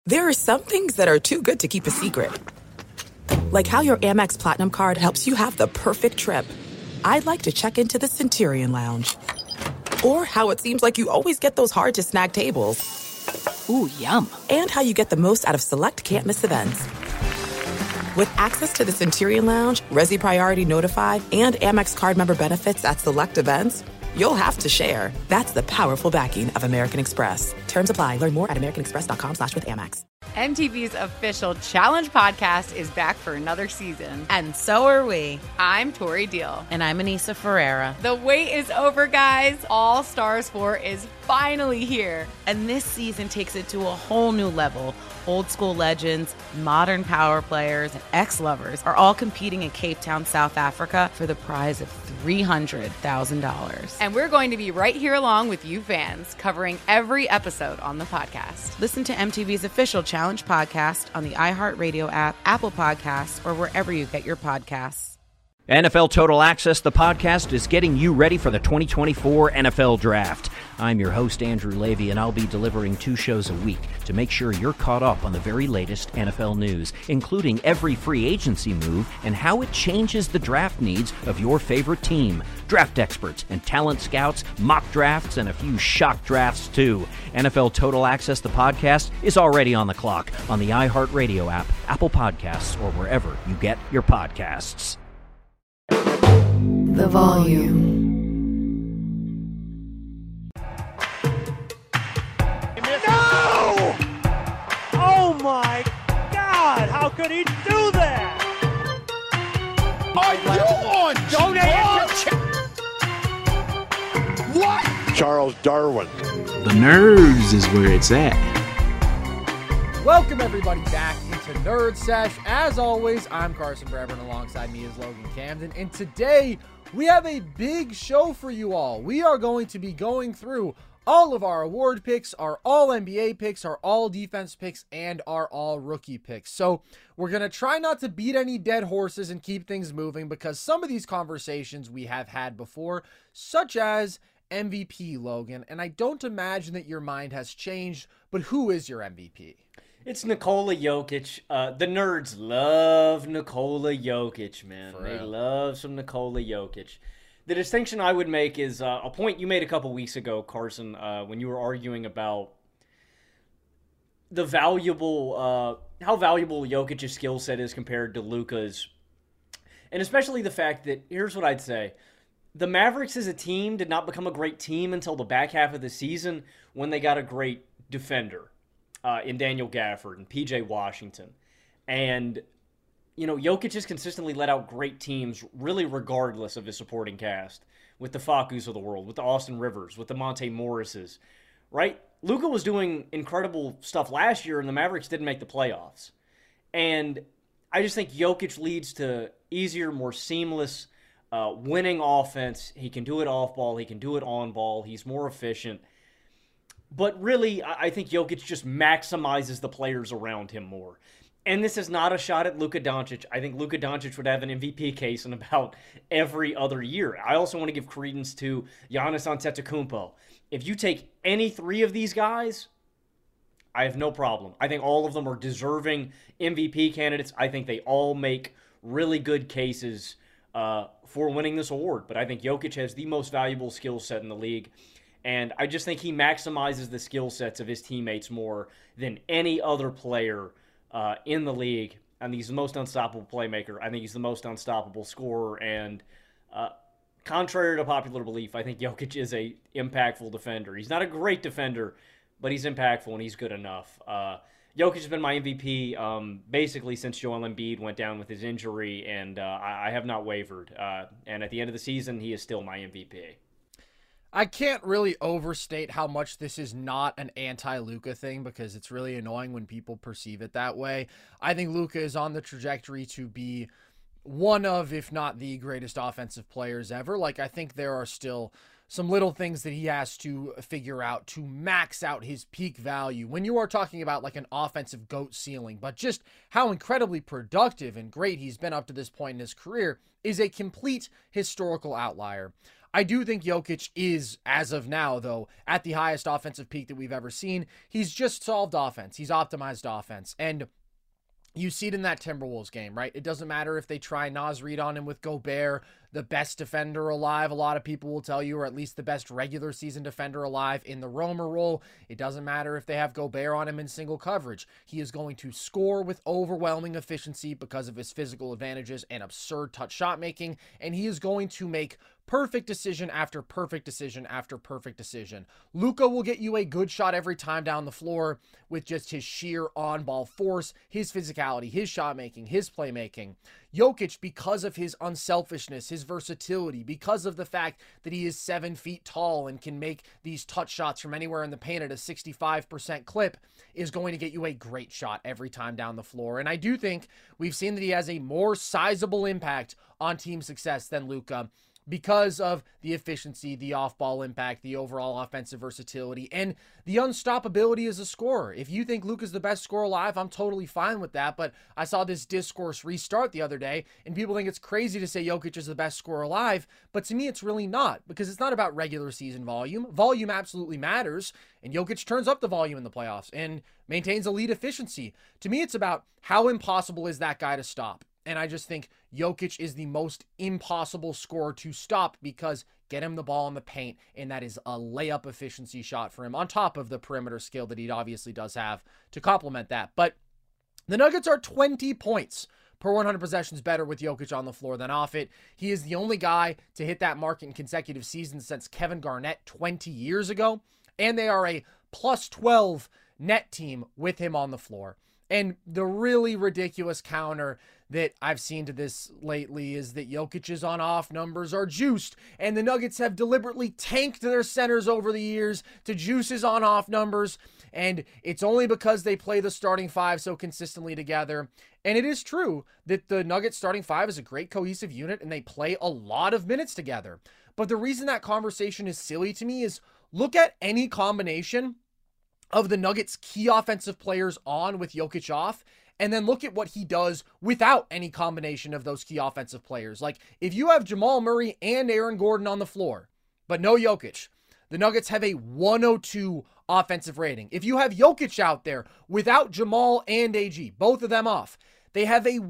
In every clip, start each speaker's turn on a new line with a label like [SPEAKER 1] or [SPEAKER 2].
[SPEAKER 1] There are some things that are too good to keep a secret. Like how your Amex Platinum card helps you have the perfect trip. I'd like to check into the Centurion Lounge. Or how it seems like you always get those hard-to-snag tables.
[SPEAKER 2] Ooh, yum.
[SPEAKER 1] And how you get the most out of select can't-miss events. With access to the Centurion Lounge, Resi Priority Notified, and Amex card member benefits at select events, you'll have to share. That's the powerful backing of American Express. Terms apply. Learn more at americanexpress.com/withAmex.
[SPEAKER 3] MTV's official Challenge podcast is back for another season.
[SPEAKER 2] And so are we.
[SPEAKER 3] I'm Tori Deal.
[SPEAKER 2] And I'm Anissa Ferreira.
[SPEAKER 3] The wait is over, guys. All Stars 4 is finally here.
[SPEAKER 2] And this season takes it to a whole new level. Old school legends, modern power players, and ex-lovers are all competing in Cape Town, South Africa for the prize of $300,000.
[SPEAKER 3] And we're going to be right here along with you fans, covering every episode on the podcast.
[SPEAKER 2] Listen to MTV's official Challenge podcast on the iHeartRadio app, Apple Podcasts, or wherever you get your podcasts.
[SPEAKER 4] NFL Total Access, the podcast, is getting you ready for the 2024 NFL Draft. I'm your host, Andrew Levy, and I'll be delivering 2 shows a week to make sure you're caught up on the very latest NFL news, including every free agency move and how it changes the draft needs of your favorite team. Draft experts and talent scouts, mock drafts, and a few shock drafts, too. NFL Total Access, the podcast, is already on the clock on the iHeartRadio app, Apple Podcasts, or wherever you get your podcasts.
[SPEAKER 5] The volume.
[SPEAKER 6] No! Oh my God! How could he do that?
[SPEAKER 7] Are you on drugs? What?
[SPEAKER 8] Charles Darwin.
[SPEAKER 9] The nerves is where it's at.
[SPEAKER 10] Welcome everybody back into Nerd Sesh. As always, I'm Carson Brever, and alongside me is Logan Camden. And today, we have a big show for you all. We are going to be going through all of our award picks, our all-NBA picks, our all-defense picks, and our all-rookie picks. So we're going to try not to beat any dead horses and keep things moving, because some of these conversations we have had before, such as MVP, Logan, and I don't imagine that your mind has changed, but who is your MVP?
[SPEAKER 11] It's Nikola Jokic. The nerds love Nikola Jokic, man. They love some Nikola Jokic. The distinction I would make is a point you made a couple weeks ago, Carson, when you were arguing about the how valuable Jokic's skill set is compared to Luka's. And especially the fact that, here's what I'd say. The Mavericks as a team did not become a great team until the back half of the season when they got a great defender. In Daniel Gafford and P.J. Washington. And, you know, Jokic has consistently let out great teams, really regardless of his supporting cast, with the Fakus of the world, with the Austin Rivers, with the Monte Morrises, right? Luka was doing incredible stuff last year, and the Mavericks didn't make the playoffs. And I just think Jokic leads to easier, more seamless, winning offense. He can do it off ball. He can do it on ball. He's more efficient. But really, I think Jokic just maximizes the players around him more. And this is not a shot at Luka Doncic. I think Luka Doncic would have an MVP case in about every other year. I also want to give credence to Giannis Antetokounmpo. If you take any 3 of these guys, I have no problem. I think all of them are deserving MVP candidates. I think they all make really good cases for winning this award. But I think Jokic has the most valuable skill set in the league. And I just think he maximizes the skill sets of his teammates more than any other player in the league. And he's the most unstoppable playmaker. I think he's the most unstoppable scorer. And contrary to popular belief, I think Jokic is a impactful defender. He's not a great defender, but he's impactful and he's good enough. Jokic has been my MVP basically since Joel Embiid went down with his injury, and I have not wavered. And at the end of the season, he is still my MVP.
[SPEAKER 10] I can't really overstate how much this is not an anti-Luka thing, because it's really annoying when people perceive it that way. I think Luka is on the trajectory to be one of, if not the greatest offensive players ever. Like, I think there are still some little things that he has to figure out to max out his peak value when you are talking about like an offensive GOAT ceiling. But just how incredibly productive and great he's been up to this point in his career is a complete historical outlier. I do think Jokic is, as of now, though, at the highest offensive peak that we've ever seen. He's just solved offense. He's optimized offense. And you see it in that Timberwolves game, right? It doesn't matter if they try Naz Reid on him with Gobert, the best defender alive, a lot of people will tell you, or at least the best regular season defender alive in the roamer role. It doesn't matter if they have Gobert on him in single coverage. He is going to score with overwhelming efficiency because of his physical advantages and absurd touch shot making, and he is going to make perfect decision after perfect decision after perfect decision. Luka will get you a good shot every time down the floor with just his sheer on-ball force, his physicality, his shot making, his playmaking. Jokic, because of his unselfishness, his versatility, because of the fact that he is 7 feet tall and can make these touch shots from anywhere in the paint at a 65% clip, is going to get you a great shot every time down the floor. And I do think we've seen that he has a more sizable impact on team success than Luka, because of the efficiency, the off-ball impact, the overall offensive versatility, and the unstoppability as a scorer. If you think Luka's the best scorer alive, I'm totally fine with that, but I saw this discourse restart the other day, and people think it's crazy to say Jokic is the best scorer alive, but to me it's really not, because it's not about regular season volume. Volume absolutely matters, and Jokic turns up the volume in the playoffs and maintains elite efficiency. To me, it's about how impossible is that guy to stop. And I just think Jokic is the most impossible scorer to stop, because get him the ball in the paint, and that is a layup efficiency shot for him, on top of the perimeter skill that he obviously does have to complement that. But the Nuggets are 20 points per 100 possessions better with Jokic on the floor than off it. He is the only guy to hit that mark in consecutive seasons since Kevin Garnett 20 years ago. And they are a plus 12 net team with him on the floor. And the really ridiculous counter that I've seen to this lately is that Jokic's on-off numbers are juiced, and the Nuggets have deliberately tanked their centers over the years to juice his on-off numbers, and it's only because they play the starting five so consistently together. And it is true that the Nuggets starting five is a great cohesive unit, and they play a lot of minutes together. But the reason that conversation is silly to me is look at any combination of the Nuggets' key offensive players on with Jokic off, and then look at what he does without any combination of those key offensive players. Like, if you have Jamal Murray and Aaron Gordon on the floor, but no Jokic, the Nuggets have a 102 offensive rating. If you have Jokic out there without Jamal and AG, both of them off, they have a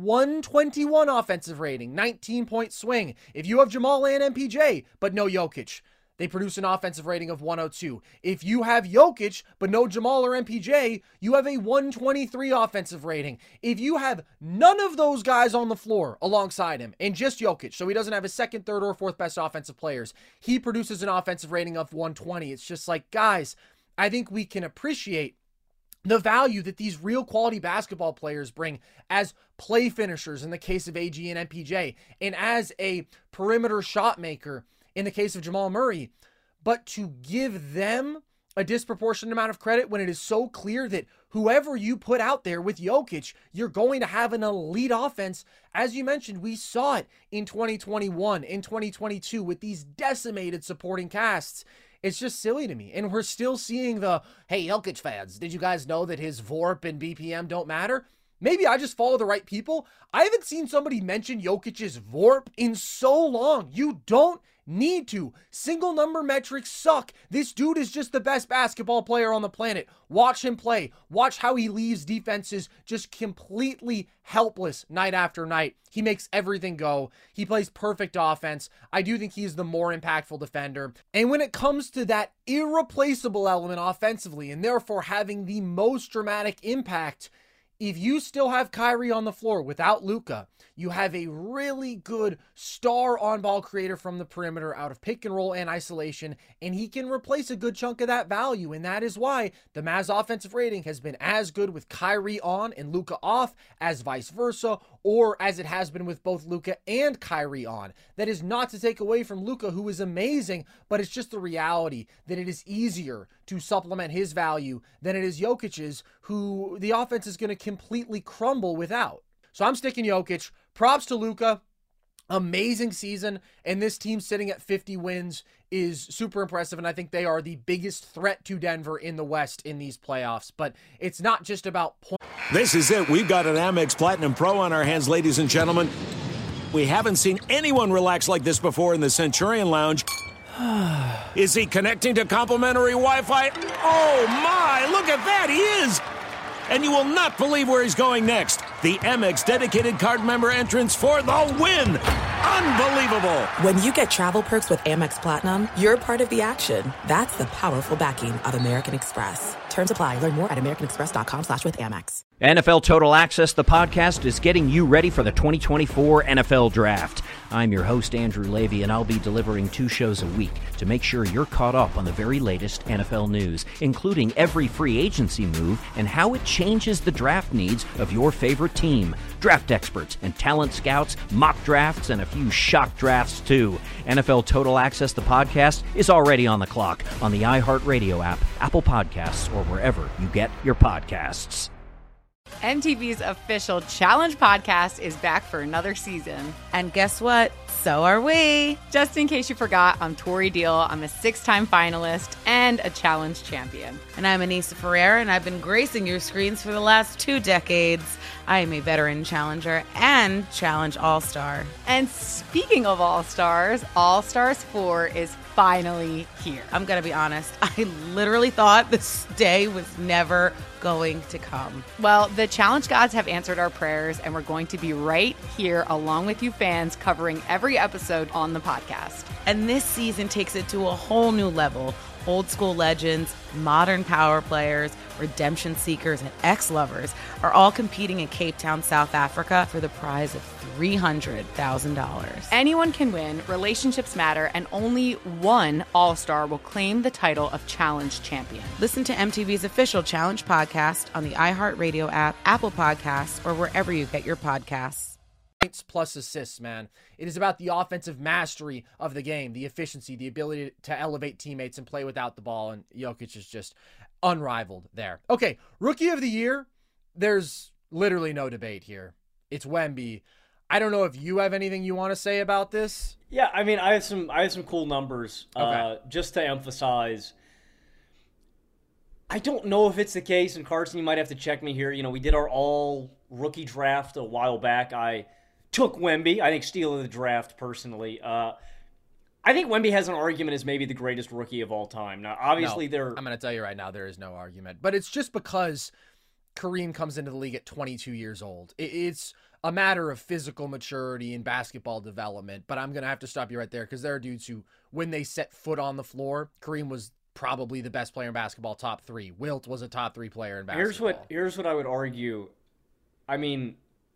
[SPEAKER 10] 121 offensive rating, 19-point swing. If you have Jamal and MPJ, but no Jokic, they produce an offensive rating of 102. If you have Jokic, but no Jamal or MPJ, you have a 123 offensive rating. If you have none of those guys on the floor alongside him, and just Jokic, so he doesn't have his second, third, or fourth best offensive players, he produces an offensive rating of 120. It's just like, guys, I think we can appreciate the value that these real quality basketball players bring as play finishers in the case of AG and MPJ, and as a perimeter shot maker in the case of Jamal Murray. But to give them a disproportionate amount of credit when it is so clear that whoever you put out there with Jokic, you're going to have an elite offense. As you mentioned, we saw it in 2021, in 2022 with these decimated supporting casts. It's just silly to me. And we're still seeing the, hey, Jokic fans, did you guys know that his VORP and BPM don't matter? Maybe I just follow the right people. I haven't seen somebody mention Jokic's VORP in so long. You don't need to. Single number metrics suck. This dude is just the best basketball player on the planet. Watch him play. Watch how he leaves defenses just completely helpless night after night. He makes everything go. He plays perfect offense. I do think he's the more impactful defender. And when it comes to that irreplaceable element offensively, and therefore having the most dramatic impact, if you still have Kyrie on the floor without Luka, you have a really good star on-ball creator from the perimeter out of pick and roll and isolation, and he can replace a good chunk of that value, and that is why the Mavs offensive rating has been as good with Kyrie on and Luka off as vice versa, or as it has been with both Luka and Kyrie on. That is not to take away from Luka, who is amazing, but it's just the reality that it is easier to supplement his value than it is Jokic's, who the offense is going to completely crumble without. So I'm sticking Jokic. Props to Luka. Amazing season, and this team sitting at 50 wins is super impressive, and I think they are the biggest threat to Denver in the West in these playoffs. But it's not just about points.
[SPEAKER 5] This is it. We've got an Amex Platinum Pro on our hands, ladies and gentlemen. We haven't seen anyone relax like this before in the Centurion Lounge. Is he connecting to complimentary Wi-Fi? Oh my, look at that, he is! And you will not believe where he's going next. The Amex dedicated card member entrance for the win! Unbelievable!
[SPEAKER 1] When you get travel perks with Amex Platinum, you're part of the action. That's the powerful backing of American Express. Terms apply. Learn more at americanexpress.com/withAmex.
[SPEAKER 4] NFL Total Access, the podcast, is getting you ready for the 2024 NFL Draft. I'm your host, Andrew Levy, and I'll be delivering 2 shows a week to make sure you're caught up on the very latest NFL news, including every free agency move and how it changes the draft needs of your favorite team. Draft experts and talent scouts, mock drafts, and a few shock drafts, too. NFL Total Access, the podcast, is already on the clock on the iHeartRadio app, Apple Podcasts, or wherever you get your podcasts.
[SPEAKER 3] MTV's official Challenge podcast is back for another season.
[SPEAKER 2] And guess what? So are we.
[SPEAKER 3] Just in case you forgot, I'm Tori Deal. I'm a 6-time finalist and a Challenge champion.
[SPEAKER 2] And I'm Anissa Ferreira, and I've been gracing your screens for the last 2 decades. I am a veteran challenger and Challenge All-Star.
[SPEAKER 3] And speaking of All-Stars, All-Stars 4 is finally here.
[SPEAKER 2] I'm going to be honest. I literally thought this day was never going to come.
[SPEAKER 3] Well, the Challenge gods have answered our prayers, and we're going to be right here along with you fans covering every episode on the podcast.
[SPEAKER 2] And this season takes it to a whole new level. Old school legends, modern power players, redemption seekers, and ex-lovers are all competing in Cape Town, South Africa for the prize of $300,000.
[SPEAKER 3] Anyone can win, relationships matter, and only one All-Star will claim the title of Challenge champion.
[SPEAKER 2] Listen to MTV's official Challenge podcast on the iHeartRadio app, Apple Podcasts, or wherever you get your podcasts.
[SPEAKER 10] Points plus assists, man. It is about the offensive mastery of the game, the efficiency, the ability to elevate teammates and play without the ball, and Jokic is just unrivaled there. Okay, Rookie of the Year, there's literally no debate here. It's Wemby. I don't know if you have anything you want to say about this.
[SPEAKER 11] Yeah, I mean, I have some cool numbers.
[SPEAKER 10] Okay.
[SPEAKER 11] Just to emphasize. I don't know if it's the case, and Carson, you might have to check me here. You know, we did our all-rookie draft a while back. I took Wemby. I think steal of the draft, personally. I think Wemby has an argument as maybe the greatest rookie of all time. Now, obviously,
[SPEAKER 10] I'm going to tell you right now, there is no argument. But it's just because Kareem comes into the league at 22 years old. It's a matter of physical maturity and basketball development. But I'm going to have to stop you right there because there are dudes who, when they set foot on the floor, Kareem was probably the best player in basketball, top 3. Wilt was a top 3 player in basketball.
[SPEAKER 11] Here's what I would argue. I mean,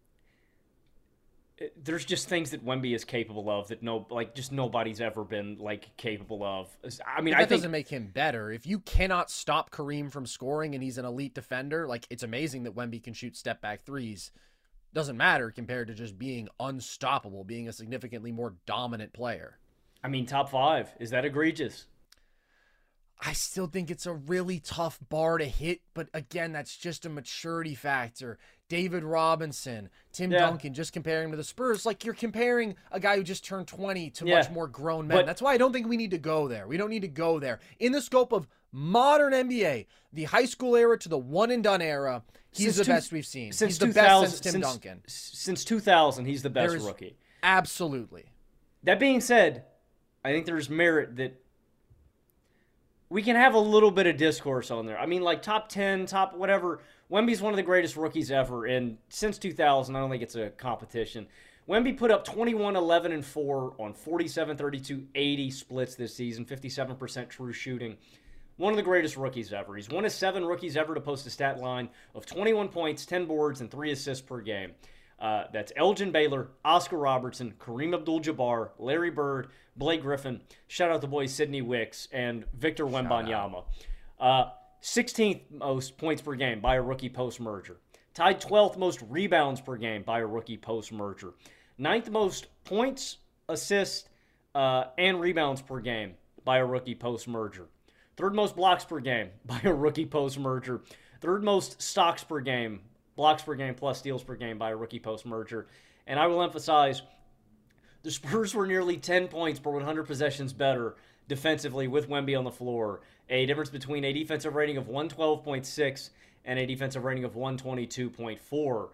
[SPEAKER 11] there's just things that Wemby is capable of that nobody's ever been capable of. I mean,
[SPEAKER 10] that doesn't make him better. If you cannot stop Kareem from scoring and he's an elite defender, it's amazing that Wemby can shoot step back threes. Doesn't matter compared to just being unstoppable, being a significantly more dominant player.
[SPEAKER 11] I mean, top 5. Is that egregious?
[SPEAKER 10] I still think it's a really tough bar to hit, but again, that's just a maturity factor. David Robinson, Tim Duncan, just comparing him to the Spurs, you're comparing a guy who just turned 20 to much more grown men. That's why I don't think we need to go there. We don't need to go there. In the scope of modern NBA, the high school era to the one-and-done era, he's the best we've seen. He's the best since Tim Duncan.
[SPEAKER 11] Since 2000, he's the best rookie.
[SPEAKER 10] Absolutely.
[SPEAKER 11] That being said, I think there's merit that we can have a little bit of discourse on there. I mean, top 10, top whatever. Wemby's one of the greatest rookies ever, and since 2000, I don't think it's a competition. Wemby put up 21, 11, and 4 on 47, 32, 80 splits this season, 57% true shooting. One of the greatest rookies ever. He's one of 7 rookies ever to post a stat line of 21 points, 10 boards, and 3 assists per game. That's Elgin Baylor, Oscar Robertson, Kareem Abdul-Jabbar, Larry Bird, Blake Griffin, shout out the boys Sidney Wicks, and Victor Wembanyama. 16th most points per game by a rookie post-merger. Tied 12th most rebounds per game by a rookie post-merger. 9th most points, assists, and rebounds per game by a rookie post-merger. 3rd most blocks per game by a rookie post-merger. 3rd most stocks per game, blocks per game plus steals per game by a rookie post-merger. And I will emphasize, the Spurs were nearly 10 points per 100 possessions better defensively with Wemby on the floor. A difference between a defensive rating of 112.6 and a defensive rating of 122.4.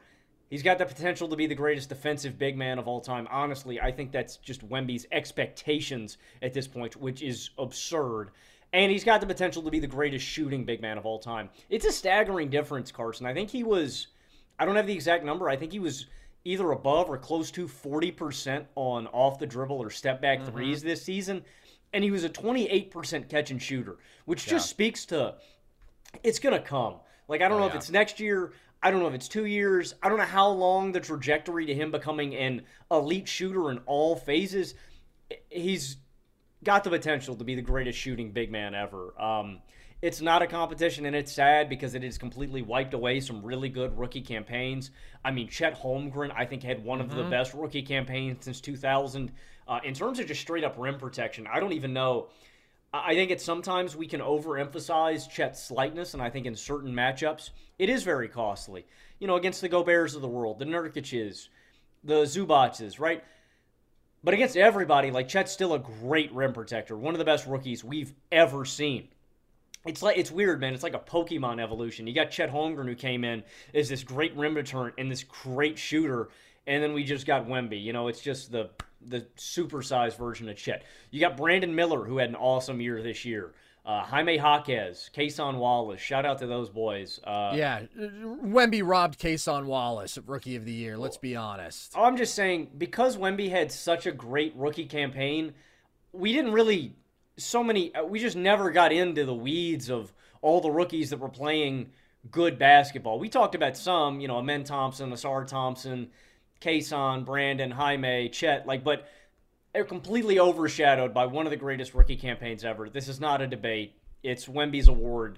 [SPEAKER 11] He's got the potential to be the greatest defensive big man of all time. Honestly, I think that's just Wemby's expectations at this point, which is absurd. And he's got the potential to be the greatest shooting big man of all time. It's a staggering difference, Carson. I think he was, I don't have the exact number, I think he was either above or close to 40% on off the dribble or step back threes this season. And he was a 28% catch and shooter, which just speaks to it's going to come. Like, I don't know if it's next year. I don't know if it's 2 years. I don't know how long the trajectory to him becoming an elite shooter in all phases. He's got the potential to be the greatest shooting big man ever. It's not a competition, and it's sad because it has completely wiped away some really good rookie campaigns. I mean, Chet Holmgren, I think, had one of the best rookie campaigns since 2000. In terms of just straight-up rim protection, I don't even know. I think sometimes we can overemphasize Chet's slightness, and I think in certain matchups, it is very costly. You know, against the Goberts of the world, the Nurkic's, the Zubac's, right? But against everybody, like, Chet's still a great rim protector, one of the best rookies we've ever seen. It's weird, man. It's like a Pokemon evolution. You got Chet Holmgren, who came in as this great rim deterrent and this great shooter, and then we just got Wemby. You know, it's just the supersized version of Chet. You got Brandon Miller, who had an awesome year this year. Jaime Jaquez, Kason Wallace. Shout out to those boys.
[SPEAKER 10] Wemby robbed Kason Wallace of Rookie of the Year. Let's be honest.
[SPEAKER 11] I'm just saying, because Wemby had such a great rookie campaign, we didn't really we just never got into the weeds of all the rookies that were playing good basketball. We talked about some, you know, Amen Thompson, Asar Thompson, Kason, Brandon, Jaime, Chet, but they're completely overshadowed by one of the greatest rookie campaigns ever. This is not a debate. It's Wemby's award,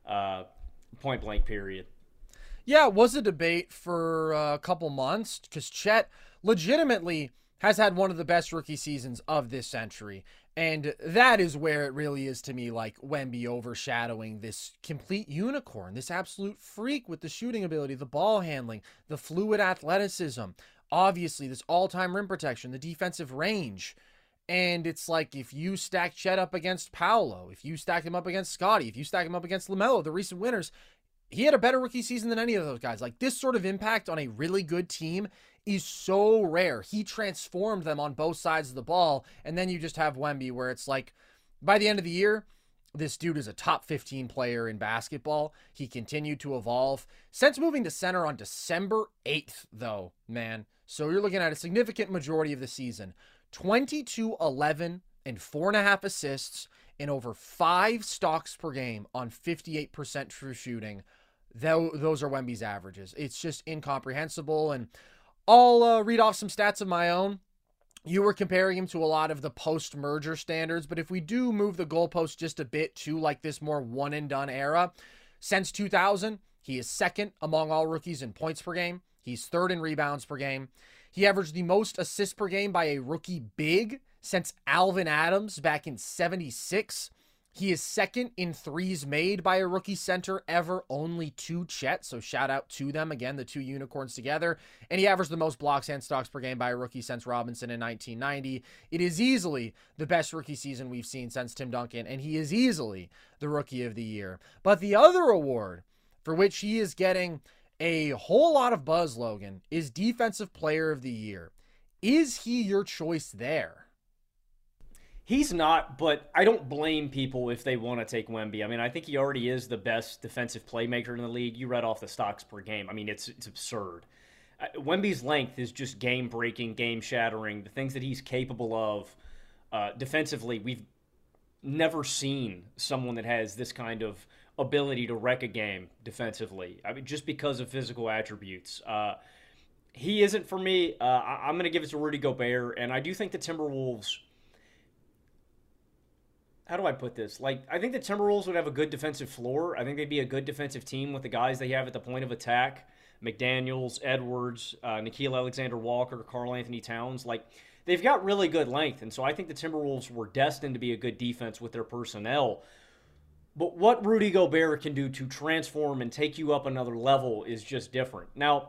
[SPEAKER 11] point blank, period.
[SPEAKER 10] Yeah, it was a debate for a couple months because Chet legitimately has had one of the best rookie seasons of this century. And that is where it really is to me, like Wemby overshadowing this complete unicorn, this absolute freak with the shooting ability, the ball handling, the fluid athleticism, obviously this all-time rim protection, the defensive range. And it's like, if you stack Chet up against Paolo, if you stack him up against Scottie, if you stack him up against LaMelo, the recent winners, he had a better rookie season than any of those guys. Like, this sort of impact on a really good team is so rare. He transformed them on both sides of the ball. And then you just have Wemby, where it's like, by the end of the year, this dude is a top 15 player in basketball. He continued to evolve. Since moving to center on December 8th, though, man. So you're looking at a significant majority of the season. 22, 11, and 4.5 assists, and over 5 stocks per game on 58% true shooting. Those are Wemby's averages. It's just incomprehensible. And I'll read off some stats of my own. You were comparing him to a lot of the post-merger standards, but if we do move the goalpost just a bit to like this more one-and-done era, since 2000, he is second among all rookies in points per game. He's third in rebounds per game. He averaged the most assists per game by a rookie big since Alvin Adams back in 76. He is second in threes made by a rookie center ever, only to Chet. So shout out to them again, the two unicorns together. And he averaged the most blocks and stocks per game by a rookie since Robinson in 1990. It is easily the best rookie season we've seen since Tim Duncan, and he is easily the Rookie of the Year. But the other award for which he is getting a whole lot of buzz, Logan, is Defensive Player of the Year. Is he your choice there?
[SPEAKER 11] He's not, but I don't blame people if they want to take Wemby. I mean, I think he already is the best defensive playmaker in the league. You read off the stocks per game. I mean, it's absurd. Wemby's length is just game-breaking, game-shattering. The things that he's capable of defensively, we've never seen someone that has this kind of ability to wreck a game defensively. I mean, just because of physical attributes. He isn't for me. I'm going to give it to Rudy Gobert, and I do think the Timberwolves... How do I put this? Like, I think the Timberwolves would have a good defensive floor. I think they'd be a good defensive team with the guys they have at the point of attack. McDaniels, Edwards, Nickeil Alexander-Walker, Karl-Anthony Towns. Like, they've got really good length, and so I think the Timberwolves were destined to be a good defense with their personnel. But what Rudy Gobert can do to transform and take you up another level is just different. Now,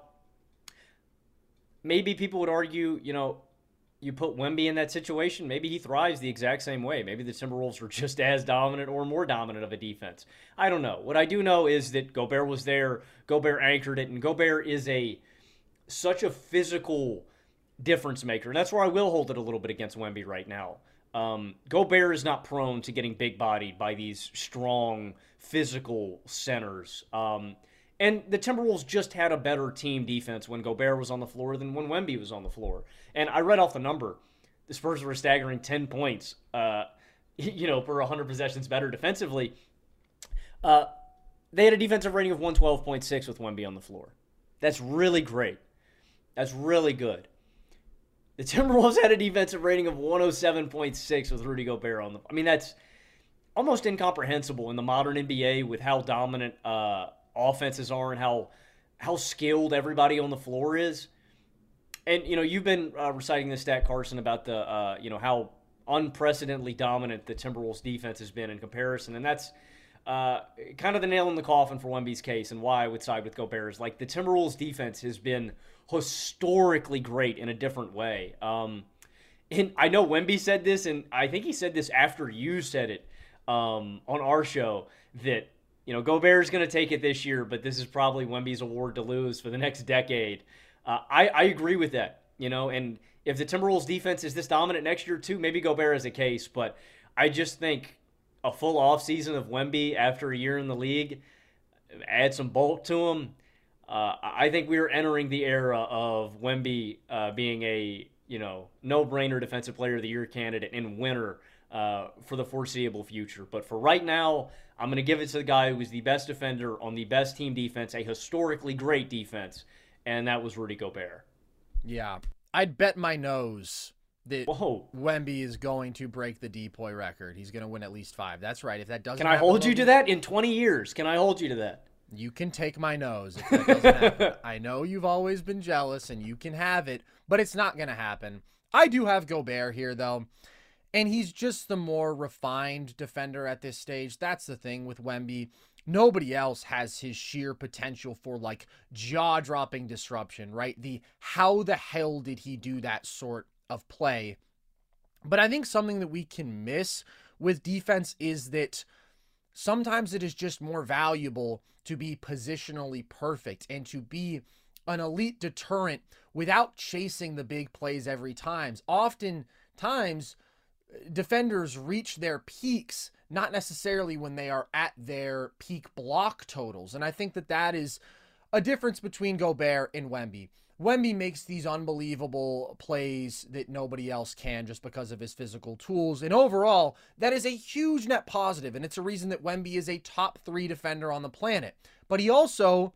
[SPEAKER 11] maybe people would argue, you know, you put Wemby in that situation, maybe he thrives the exact same way. Maybe the Timberwolves are just as dominant or more dominant of a defense. I don't know. What I do know is that Gobert was there, Gobert anchored it, and Gobert is a such a physical difference maker. And that's where I will hold it a little bit against Wemby right now. Gobert is not prone to getting big-bodied by these strong, physical centers. And the Timberwolves just had a better team defense when Gobert was on the floor than when Wemby was on the floor. And I read off the number. The Spurs were staggering 10 points, per 100 possessions better defensively. They had a defensive rating of 112.6 with Wemby on the floor. That's really great. That's really good. The Timberwolves had a defensive rating of 107.6 with Rudy Gobert on the floor. I mean, that's almost incomprehensible in the modern NBA with how dominant offenses are and how skilled everybody on the floor is. And, you've been reciting this stat, Carson, about the, how unprecedentedly dominant the Timberwolves defense has been in comparison. And that's kind of the nail in the coffin for Wemby's case and why I would side with Gobert is like the Timberwolves defense has been historically great in a different way. And I know Wemby said this, and I think he said this after you said it on our show, that, Gobert's going to take it this year, but this is probably Wemby's award to lose for the next decade. I agree with that, and if the Timberwolves defense is this dominant next year too, maybe Gobert is a case, but I just think a full offseason of Wemby after a year in the league, add some bulk to him. I think we are entering the era of Wemby being a no-brainer defensive player of the year candidate and winner for the foreseeable future. But for right now, I'm going to give it to the guy who was the best defender on the best team defense, a historically great defense, and that was Rudy Gobert.
[SPEAKER 10] Yeah, I'd bet my nose that Wemby is going to break the DPOY record. He's going to win at least 5. That's right. If that doesn't
[SPEAKER 11] Can I hold you to that in 20 years? Can I hold you to that?
[SPEAKER 10] You can take my nose if that doesn't happen. I know you've always been jealous and you can have it, but it's not going to happen. I do have Gobert here, though, and he's just the more refined defender at this stage. That's the thing with Wemby. Nobody else has his sheer potential for, like, jaw-dropping disruption, right? How the hell did he do that sort of play? But I think something that we can miss with defense is that sometimes it is just more valuable to be positionally perfect and to be an elite deterrent without chasing the big plays every time. Oftentimes, defenders reach their peaks not necessarily when they are at their peak block totals. And I think that is a difference between Gobert and Wemby. Wemby makes these unbelievable plays that nobody else can just because of his physical tools. And overall, that is a huge net positive, and it's a reason that Wemby is a top 3 defender on the planet. But he also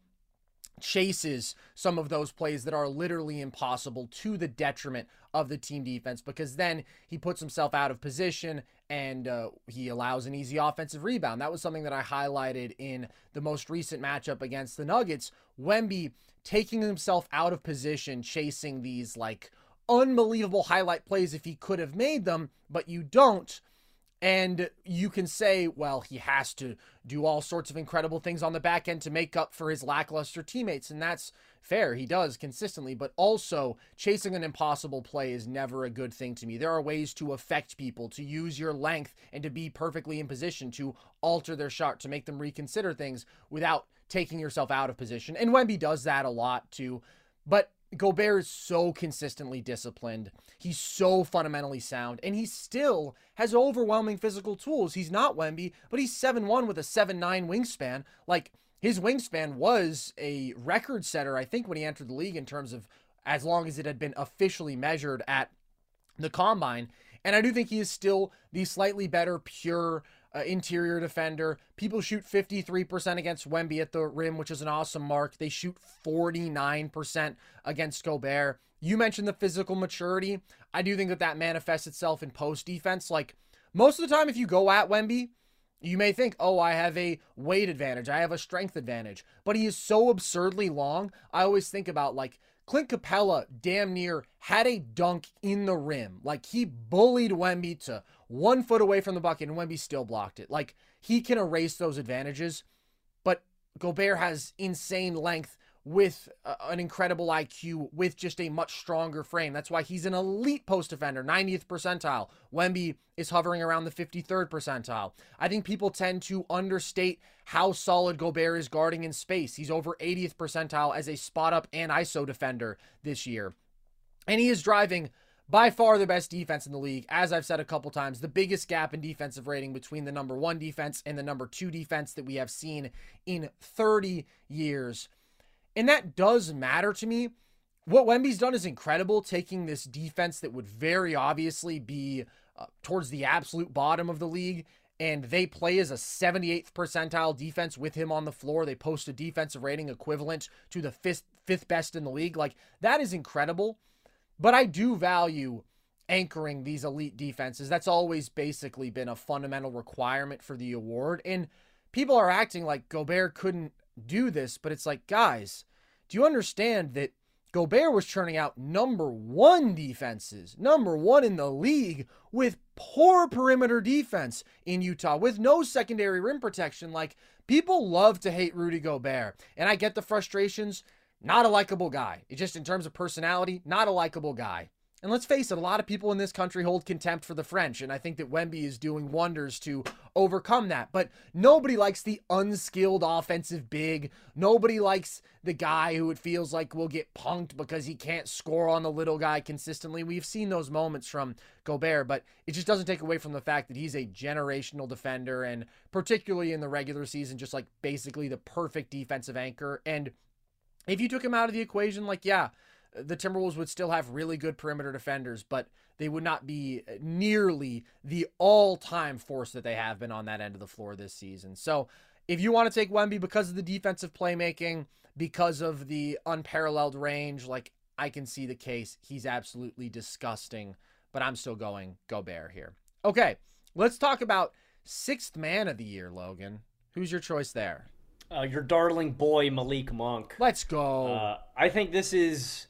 [SPEAKER 10] chases some of those plays that are literally impossible to the detriment of the team defense, because then he puts himself out of position and he allows an easy offensive rebound. That was something that I highlighted in the most recent matchup against the Nuggets. Wemby taking himself out of position, chasing these like unbelievable highlight plays if he could have made them, but you don't. And you can say, well, he has to do all sorts of incredible things on the back end to make up for his lackluster teammates. And that's fair. He does consistently. But also, chasing an impossible play is never a good thing to me. There are ways to affect people, to use your length and to be perfectly in position, to alter their shot, to make them reconsider things without taking yourself out of position. And Wemby does that a lot too. But Gobert is so consistently disciplined. He's so fundamentally sound, and he still has overwhelming physical tools. He's not Wemby, but he's 7'1" with a 7'9" wingspan. Like, his wingspan was a record setter, I think, when he entered the league in terms of as long as it had been officially measured at the Combine. And I do think he is still the slightly better pure interior defender. People shoot 53% against Wemby at the rim, which is an awesome mark. They shoot 49% against Gobert. You mentioned the physical maturity. I do think that manifests itself in post defense. Like, most of the time, if you go at Wemby, you may think, oh, I have a weight advantage, I have a strength advantage. But he is so absurdly long. I always think about, like, Clint Capella damn near had a dunk in the rim. Like, he bullied Wemby to 1 foot away from the bucket, and Wemby still blocked it. Like, he can erase those advantages, but Gobert has insane length with an incredible IQ, with just a much stronger frame. That's why he's an elite post defender, 90th percentile. Wemby is hovering around the 53rd percentile. I think people tend to understate how solid Gobert is guarding in space. He's over 80th percentile as a spot up and ISO defender this year. And he is driving by far the best defense in the league. As I've said a couple times, the biggest gap in defensive rating between the number 1 defense and the number 2 defense that we have seen in 30 years. And that does matter to me. What Wemby's done is incredible, taking this defense that would very obviously be towards the absolute bottom of the league, and they play as a 78th percentile defense with him on the floor. They post a defensive rating equivalent to the fifth best in the league. Like, that is incredible. But I do value anchoring these elite defenses. That's always basically been a fundamental requirement for the award. And people are acting like Gobert couldn't do this, but it's like, guys, do you understand that Gobert was churning out number 1 defenses, number 1 in the league, with poor perimeter defense in Utah, with no secondary rim protection? Like, people love to hate Rudy Gobert, and I get the frustrations. Not a likable guy. It's just in terms of personality, not a likable guy. And let's face it, a lot of people in this country hold contempt for the French, and I think that Wemby is doing wonders to overcome that. But nobody likes the unskilled offensive big. Nobody likes the guy who it feels like will get punked because he can't score on the little guy consistently. We've seen those moments from Gobert, but it just doesn't take away from the fact that he's a generational defender, and particularly in the regular season, just like basically the perfect defensive anchor. And if you took him out of the equation, like, yeah, the Timberwolves would still have really good perimeter defenders, but they would not be nearly the all-time force that they have been on that end of the floor this season. So if you want to take Wemby because of the defensive playmaking, because of the unparalleled range, like, I can see the case. He's absolutely disgusting, but I'm still going Gobert here. Okay, let's talk about 6th man of the year, Logan. Who's your choice there?
[SPEAKER 11] Your darling boy, Malik Monk.
[SPEAKER 10] Let's go.
[SPEAKER 11] I think this is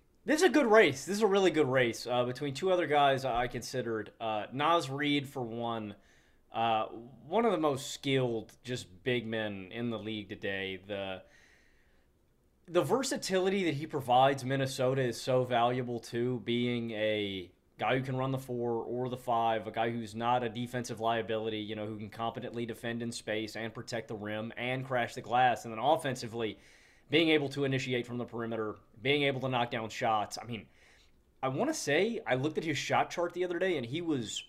[SPEAKER 11] a good race. This is a really good race between 2 other guys I considered. Naz Reid, for one. One of the most skilled, just big men in the league today. The versatility that he provides Minnesota is so valuable, too, being a guy who can run the 4 or the 5, a guy who's not a defensive liability, you know, who can competently defend in space and protect the rim and crash the glass. And then offensively, being able to initiate from the perimeter, being able to knock down shots. I mean, I want to say, I looked at his shot chart the other day, and he was,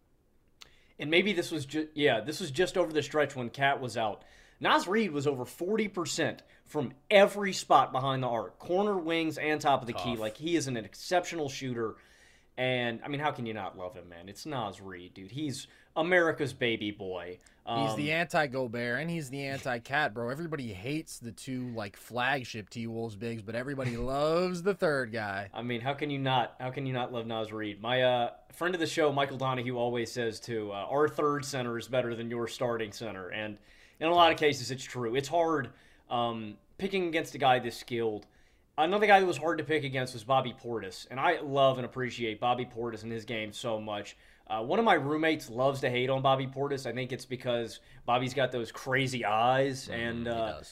[SPEAKER 11] and maybe this was just over the stretch when Cat was out. Naz Reid was over 40% from every spot behind the arc, corner, wings, and top of the key. Like, he is an exceptional shooter. And, I mean, how can you not love him, man? It's Naz Reid, dude. He's America's baby boy.
[SPEAKER 10] He's the anti-Gobert, and he's the anti-Cat, bro. Everybody hates the 2, like, flagship T-Wolves bigs, but everybody loves the 3rd guy.
[SPEAKER 11] I mean, how can you not love Naz Reid? My friend of the show, Michael Donahue, always says, too, our 3rd center is better than your starting center. And in a lot of cases, it's true. It's hard picking against a guy this skilled. Another guy that was hard to pick against was Bobby Portis, and I love and appreciate Bobby Portis and his game so much. One of my roommates loves to hate on Bobby Portis. I think it's because Bobby's got those crazy eyes, and that,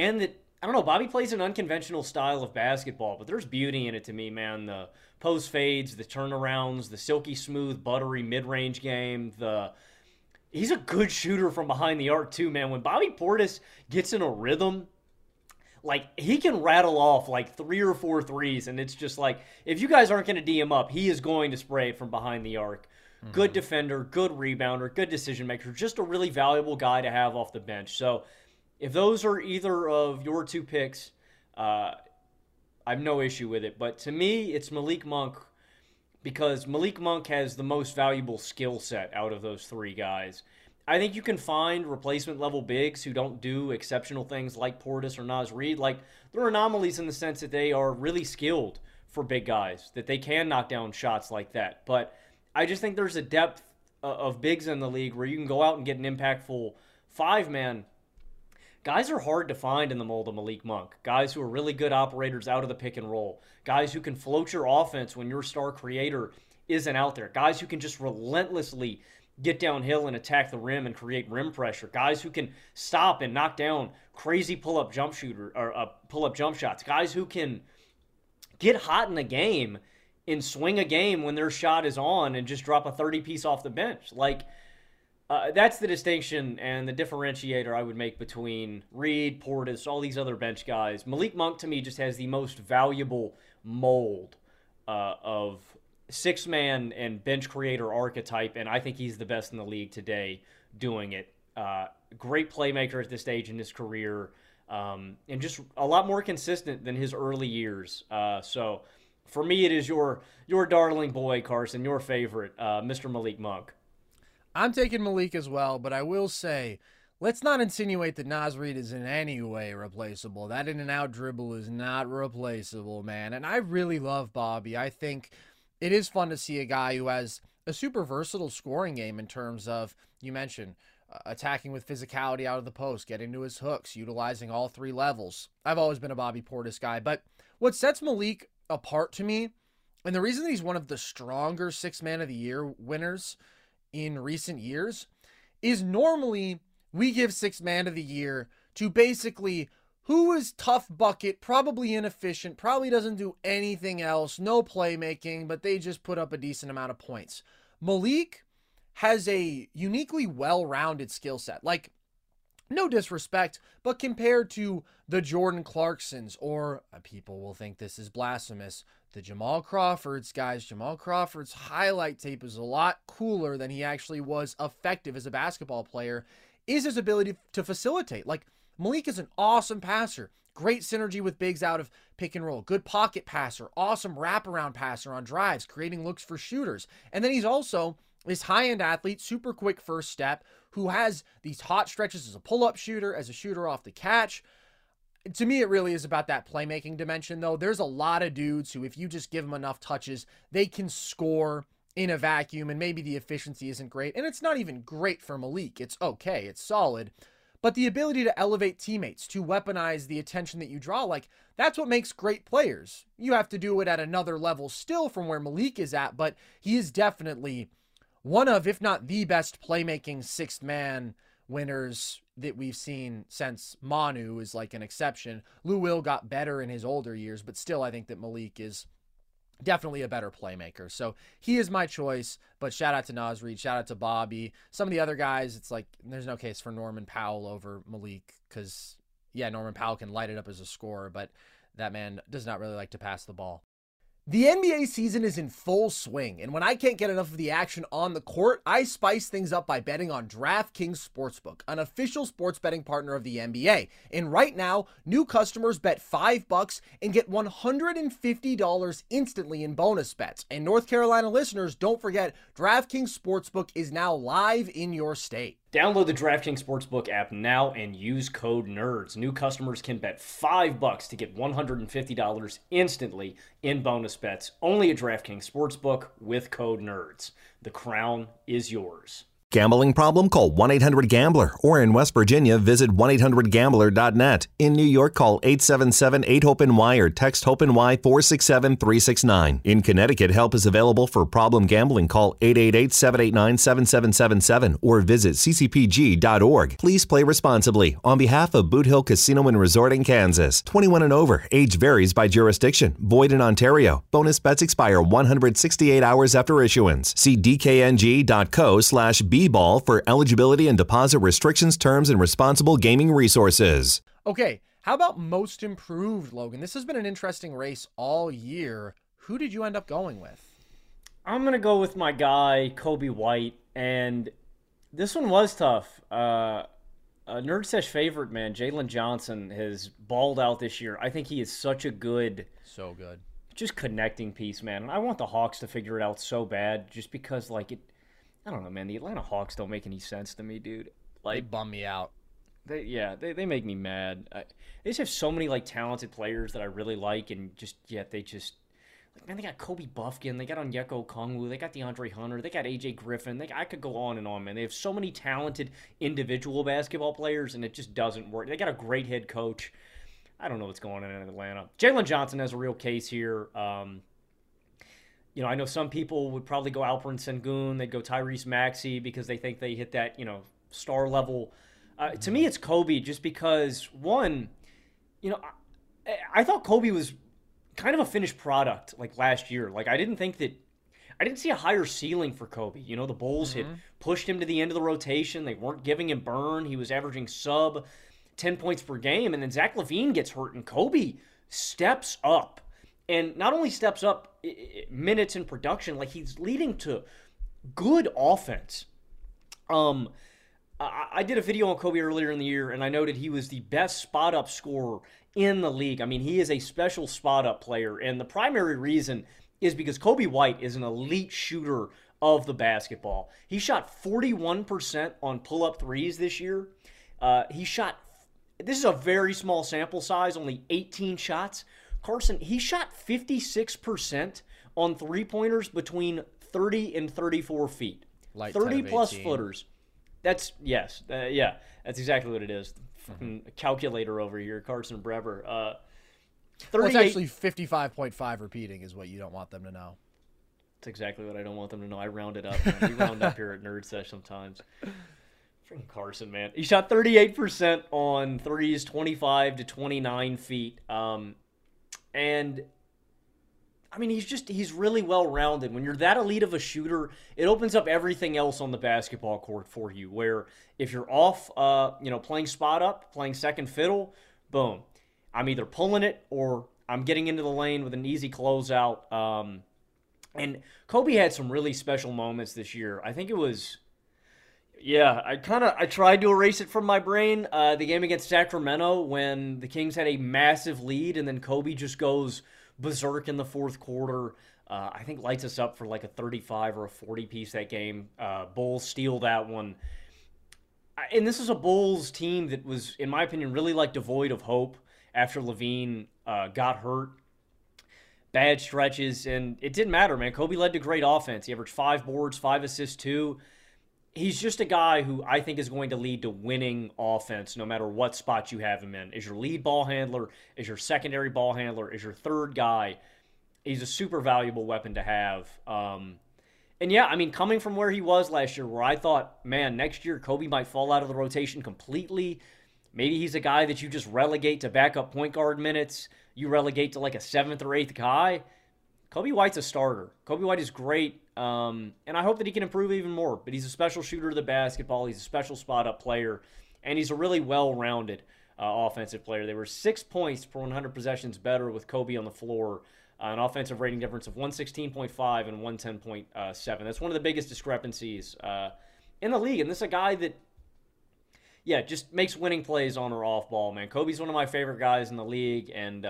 [SPEAKER 11] I don't know, Bobby plays an unconventional style of basketball, but there's beauty in it to me, man. The post fades, the turnarounds, the silky smooth, buttery mid-range game, he's a good shooter from behind the arc too, man. When Bobby Portis gets in a rhythm, like, he can rattle off like 3 or 4 threes, and it's just like, if you guys aren't going to D him up, he is going to spray it from behind the arc. Mm-hmm. Good defender, good rebounder, good decision maker, just a really valuable guy to have off the bench. So if those are either of your 2 picks, I have no issue with it. But to me, it's Malik Monk, because Malik Monk has the most valuable skill set out of those 3 guys. I think you can find replacement-level bigs who don't do exceptional things like Portis or Naz Reid. Like, they're anomalies in the sense that they are really skilled for big guys, that they can knock down shots like that. But I just think there's a depth of bigs in the league where you can go out and get an impactful 5-man. Guys are hard to find in the mold of Malik Monk. Guys who are really good operators out of the pick and roll. Guys who can float your offense when your star creator isn't out there. Guys who can just relentlessly get downhill and attack the rim and create rim pressure. Guys who can stop and knock down crazy pull-up jump shots. Guys who can get hot in a game and swing a game when their shot is on and just drop a 30-piece off the bench. Like, that's the distinction and the differentiator I would make between Reed, Portis, all these other bench guys. Malik Monk, to me, just has the most valuable mold of six-man and bench creator archetype, and I think he's the best in the league today doing it. Great playmaker at this stage in his career, and just a lot more consistent than his early years. So for me, it is your darling boy, Carson, your favorite, Mr. Malik Monk.
[SPEAKER 10] I'm taking Malik as well, but I will say, let's not insinuate that Naz Reid is in any way replaceable. That in-and-out dribble is not replaceable, man. And I really love Bobby. I think it is fun to see a guy who has a super versatile scoring game in terms of, you mentioned, attacking with physicality out of the post, getting to his hooks, utilizing all three levels. I've always been a Bobby Portis guy, but what sets Malik apart to me, and the reason that he's one of the stronger Sixth Man of the Year winners in recent years, is normally we give Sixth Man of the Year to basically who is tough bucket, probably inefficient, probably doesn't do anything else, no playmaking, but they just put up a decent amount of points. Malik has a uniquely well-rounded skill set. Like, no disrespect, but compared to the Jordan Clarksons, or people will think this is blasphemous, the Jamal Crawfords, guys, Jamal Crawford's highlight tape is a lot cooler than he actually was effective as a basketball player, is his ability to facilitate. Like, Malik is an awesome passer. Great synergy with bigs out of pick and roll. Good pocket passer. Awesome wraparound passer on drives, creating looks for shooters. And then he's also this high-end athlete, super quick first step, who has these hot stretches as a pull-up shooter, as a shooter off the catch. To me, it really is about that playmaking dimension, though. There's a lot of dudes who, if you just give them enough touches, they can score in a vacuum, and maybe the efficiency isn't great. And it's not even great for Malik. It's okay. It's solid. But the ability to elevate teammates, to weaponize the attention that you draw, like, that's what makes great players. You have to do it at another level still from where Malik is at, but he is definitely one of, if not the best playmaking sixth man winners that we've seen since Manu is like an exception. Lou Will got better in his older years, but still I think that Malik is definitely a better playmaker. So he is my choice, but shout out to Naz Reid, shout out to Bobby. Some of the other guys, it's like there's no case for Norman Powell over Malik because, yeah, Norman Powell can light it up as a scorer, but that man does not really like to pass the ball. The NBA season is in full swing, and when I can't get enough of the action on the court, I spice things up by betting on DraftKings Sportsbook, an official sports betting partner of the NBA. And right now, new customers bet $5 and get $150 instantly in bonus bets. And North Carolina listeners, don't forget, DraftKings Sportsbook is now live in your state.
[SPEAKER 11] Download the DraftKings Sportsbook app now and use code NERDS. New customers can bet $5 to get $150 instantly in bonus bets. Only at DraftKings Sportsbook with code NERDS. The crown is yours.
[SPEAKER 8] Gambling problem? Call 1-800-GAMBLER. Or in West Virginia, visit 1-800-GAMBLER.net. In New York, call 877-8-HOPE-NY or text HOPE-NY 467-369. In Connecticut, help is available for problem gambling. Call 888-789-7777 or visit ccpg.org. Please play responsibly. On behalf of Boot Hill Casino and Resort in Kansas. 21 and over. Age varies by jurisdiction. Void in Ontario. Bonus bets expire 168 hours after issuance. See dkng.co/B ball for eligibility and deposit restrictions, terms, and responsible gaming resources.
[SPEAKER 10] Okay, how about most improved, Logan? This has been an interesting race all year. Who did you end up going with?
[SPEAKER 11] I'm going to go with my guy, Kobe White, and this one was tough. A Nerd Sesh favorite, man, Jalen Johnson has balled out this year. I think he is such a good...
[SPEAKER 10] So good.
[SPEAKER 11] Just connecting piece, man. And I want the Hawks to figure it out so bad just because, like, it... I don't know, man. The Atlanta Hawks don't make any sense to me, dude. Like,
[SPEAKER 10] they bum me out.
[SPEAKER 11] They make me mad. They just have so many like talented players that I really like, and they just like, man. They got Kobe Buffkin, they got Onyeka Okongwu, they got DeAndre Hunter, they got AJ Griffin. I could go on and on, man. They have so many talented individual basketball players, and it just doesn't work. They got a great head coach. I don't know what's going on in Atlanta. Jalen Johnson has a real case here. I know some people would probably go Alperen Sengun, they'd go Tyrese Maxey because they think they hit that, star level. To me, it's Kobe just because, one, I thought Kobe was kind of a finished product like last year. Like I didn't see a higher ceiling for Kobe. The Bulls had pushed him to the end of the rotation. They weren't giving him burn. He was averaging sub 10 points per game. And then Zach LaVine gets hurt and Kobe steps up. And not only steps up minutes in production, like he's leading to good offense. I did a video on Kobe earlier in the year, and I noted he was the best spot-up scorer in the league. I mean, he is a special spot-up player, and the primary reason is because Kobe White is an elite shooter of the basketball. He shot 41% on pull-up threes this year. This is a very small sample size, only 18 shots. Carson, he shot 56% on three-pointers between 30 and 34 feet. 30-plus footers. That's exactly what it is. Fucking calculator over here, Carson Brever.
[SPEAKER 10] It's actually 55.5 repeating is what you don't want them to know.
[SPEAKER 11] That's exactly what I don't want them to know. I round it up. We round up here at Nerd Sesh sometimes. Freaking Carson, man. He shot 38% on threes, 25 to 29 feet. And I mean, he's really well-rounded. When you're that elite of a shooter, it opens up everything else on the basketball court for you, where if you're off, playing spot up, playing second fiddle, boom. I'm either pulling it or I'm getting into the lane with an easy closeout. And Kobe had some really special moments this year. I think it was, I tried to erase it from my brain. The game against Sacramento when the Kings had a massive lead and then Kobe just goes berserk in the fourth quarter. I think lights us up for like a 35 or a 40 piece that game. Bulls steal that one. And this is a Bulls team that was, in my opinion, really like devoid of hope after LaVine got hurt. Bad stretches, and it didn't matter, man. Kobe led to great offense. He averaged 5 boards, 5 assists, 2. He's just a guy who I think is going to lead to winning offense no matter what spot you have him in. Is your lead ball handler, is your secondary ball handler, is your third guy. He's a super valuable weapon to have. And yeah, I mean, coming from where he was last year, where I thought, man, next year Kobe might fall out of the rotation completely. Maybe he's a guy that you just relegate to backup point guard minutes. You relegate to like a 7th or 8th guy. Kobe White's a starter. Kobe White is great, and I hope that he can improve even more. But he's a special shooter of the basketball. He's a special spot-up player, and he's a really well-rounded offensive player. They were 6 points per 100 possessions better with Kobe on the floor, an offensive rating difference of 116.5 and 110.7. That's one of the biggest discrepancies in the league, and this is a guy that, just makes winning plays on or off ball, man. Kobe's one of my favorite guys in the league, and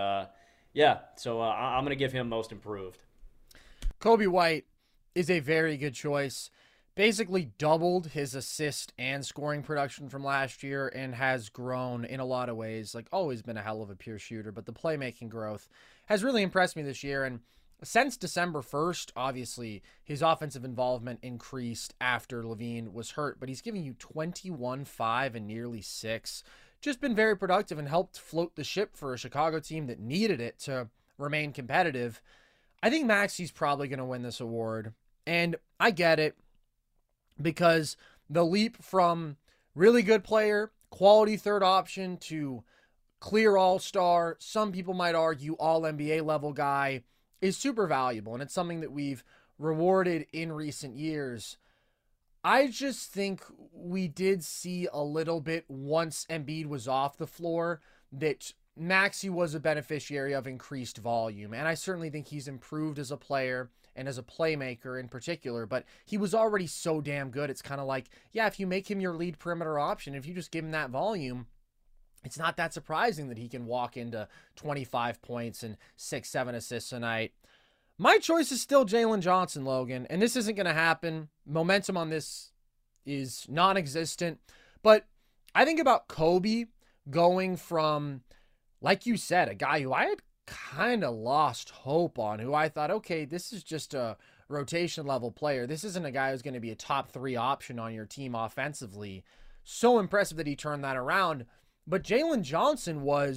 [SPEAKER 11] so I'm going to give him most improved.
[SPEAKER 10] Kobe White is a very good choice. Basically doubled his assist and scoring production from last year and has grown in a lot of ways. Like, always been a hell of a pure shooter, but the playmaking growth has really impressed me this year. And since December 1st, obviously, his offensive involvement increased after LaVine was hurt, but he's giving you 21, 5, and nearly 6. Just been very productive and helped float the ship for a Chicago team that needed it to remain competitive. I think Maxey's probably going to win this award, and I get it because the leap from really good player, quality third option, to clear all-star, some people might argue all-NBA level guy, is super valuable, and it's something that we've rewarded in recent years. I just think we did see a little bit once Embiid was off the floor that Maxey was a beneficiary of increased volume, and I certainly think he's improved as a player and as a playmaker in particular, but he was already so damn good. It's kind of like, if you make him your lead perimeter option, if you just give him that volume, it's not that surprising that he can walk into 25 points and 6-7 assists a night. My choice is still Jalen Johnson, Logan, and this isn't going to happen. Momentum on this is non-existent, but I think about Kobe going from, like you said, a guy who I had kind of lost hope on, who I thought, okay, this is just a rotation level player. This isn't a guy who's going to be a top 3 option on your team offensively. So impressive that he turned that around. But Jalen Johnson was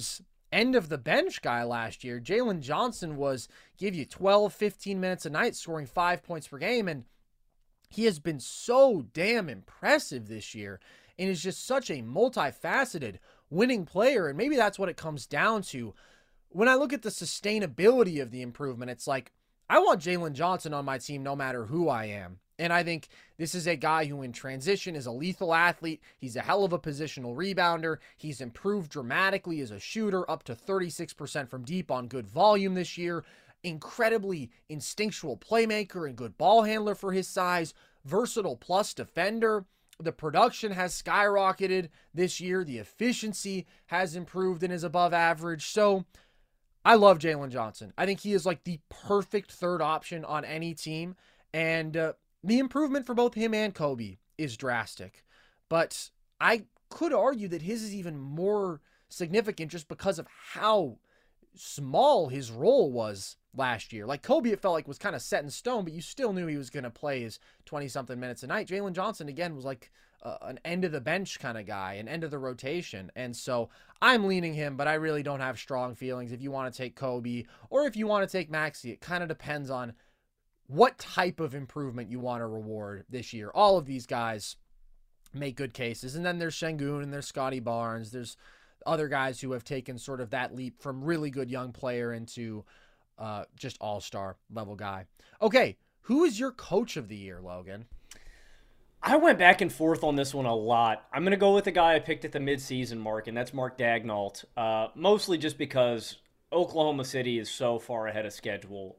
[SPEAKER 10] end of the bench guy last year. Jalen Johnson give you 12, 15 minutes a night, scoring 5 points per game, and he has been so damn impressive this year and is just such a multifaceted winning player, and maybe that's what it comes down to. When I look at the sustainability of the improvement, it's like, I want Jalen Johnson on my team no matter who I am. And I think this is a guy who in transition is a lethal athlete. He's a hell of a positional rebounder. He's improved dramatically as a shooter, up to 36% from deep on good volume this year. Incredibly instinctual playmaker and good ball handler for his size. Versatile plus defender. The production has skyrocketed this year. The efficiency has improved and is above average. So I love Jalen Johnson. I think he is like the perfect third option on any team. And the improvement for both him and Kobe is drastic. But I could argue that his is even more significant just because of how small his role was last year. Like Kobe, it felt like was kind of set in stone, but you still knew he was going to play his 20-something minutes a night. Jalen Johnson, again, was like an end of the bench kind of guy, an end of the rotation. And so I'm leaning him, but I really don't have strong feelings. If you want to take Kobe or if you want to take Maxey, it kind of depends on what type of improvement you want to reward this year. All of these guys make good cases. And then there's Şengün and there's Scotty Barnes. There's other guys who have taken sort of that leap from really good young player into just all-star level guy. Okay, who is your coach of the year, Logan?
[SPEAKER 11] I went back and forth on this one a lot. I'm going to go with the guy I picked at the midseason mark, and that's Mark Daigneault, mostly just because Oklahoma City is so far ahead of schedule.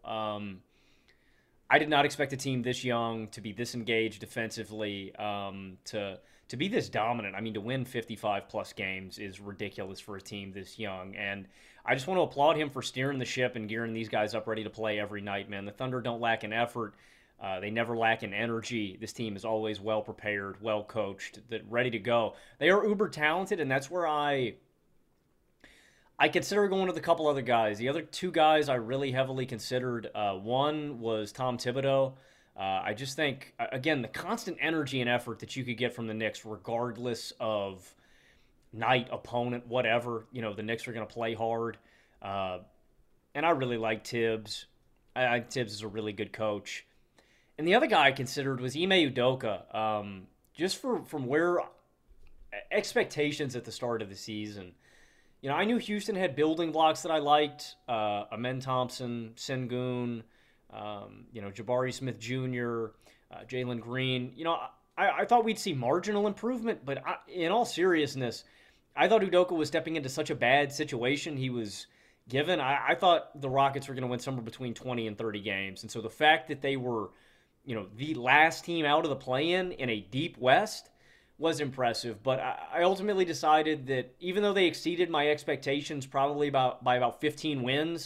[SPEAKER 11] I did not expect a team this young to be this engaged defensively, to be this dominant. I mean, to win 55-plus games is ridiculous for a team this young, and I just want to applaud him for steering the ship and gearing these guys up ready to play every night, man. The Thunder don't lack in effort. They never lack in energy. This team is always well-prepared, well-coached, ready to go. They are uber-talented, and that's where I consider going with a couple other guys. The other two guys I really heavily considered, one was Tom Thibodeau. I just think, again, the constant energy and effort that you could get from the Knicks, regardless of night, opponent, whatever, the Knicks are going to play hard. And I really like Tibbs. I think Tibbs is a really good coach. And the other guy I considered was Ime Udoka. Just from where expectations at the start of the season. I knew Houston had building blocks that I liked. Amen Thompson, Şengün, Jabari Smith Jr., Jalen Green. I thought we'd see marginal improvement, but in all seriousness, I thought Udoka was stepping into such a bad situation he was given. I thought the Rockets were going to win somewhere between 20 and 30 games. And so the fact that they were, the last team out of the play-in a deep West was impressive. But I ultimately decided that even though they exceeded my expectations probably by about 15 wins,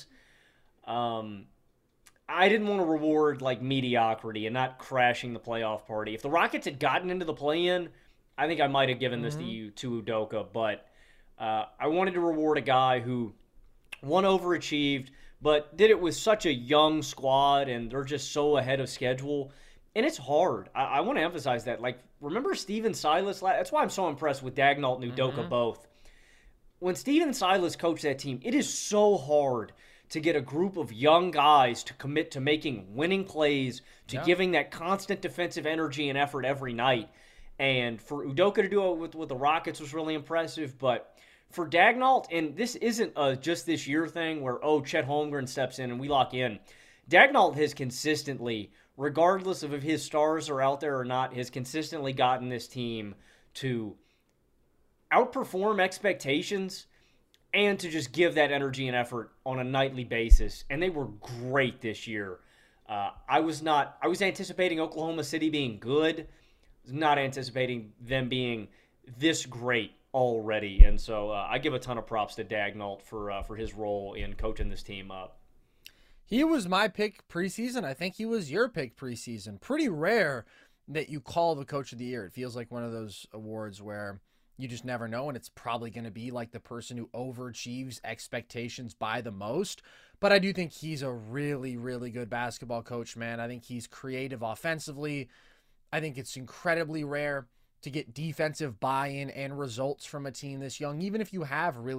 [SPEAKER 11] I didn't want to reward mediocrity and not crashing the playoff party. If the Rockets had gotten into the play-in, I think I might have given this to Udoka, but I wanted to reward a guy who, one, overachieved, but did it with such a young squad, and they're just so ahead of schedule. And it's hard. I want to emphasize that. Remember Stephen Silas? That's why I'm so impressed with Daigneault and Udoka both. When Stephen Silas coached that team, it is so hard to get a group of young guys to commit to making winning plays, to giving that constant defensive energy and effort every night. And for Udoka to do it with the Rockets was really impressive. But for Daigneault, and this isn't a just this year thing where, Chet Holmgren steps in and we lock in. Daigneault has consistently, regardless of if his stars are out there or not, has consistently gotten this team to outperform expectations and to just give that energy and effort on a nightly basis. And they were great this year. I was anticipating Oklahoma City being good. I was not anticipating them being this great already. And so I give a ton of props to Daigneault for his role in coaching this team up.
[SPEAKER 10] He was my pick preseason. I think he was your pick preseason. Pretty rare that you call the coach of the year. It feels like one of those awards where you just never know, and it's probably going to be like the person who overachieves expectations by the most. But I do think he's a really, really good basketball coach, man. I think he's creative offensively. I think it's incredibly rare to get defensive buy-in and results from a team this young, even if you have really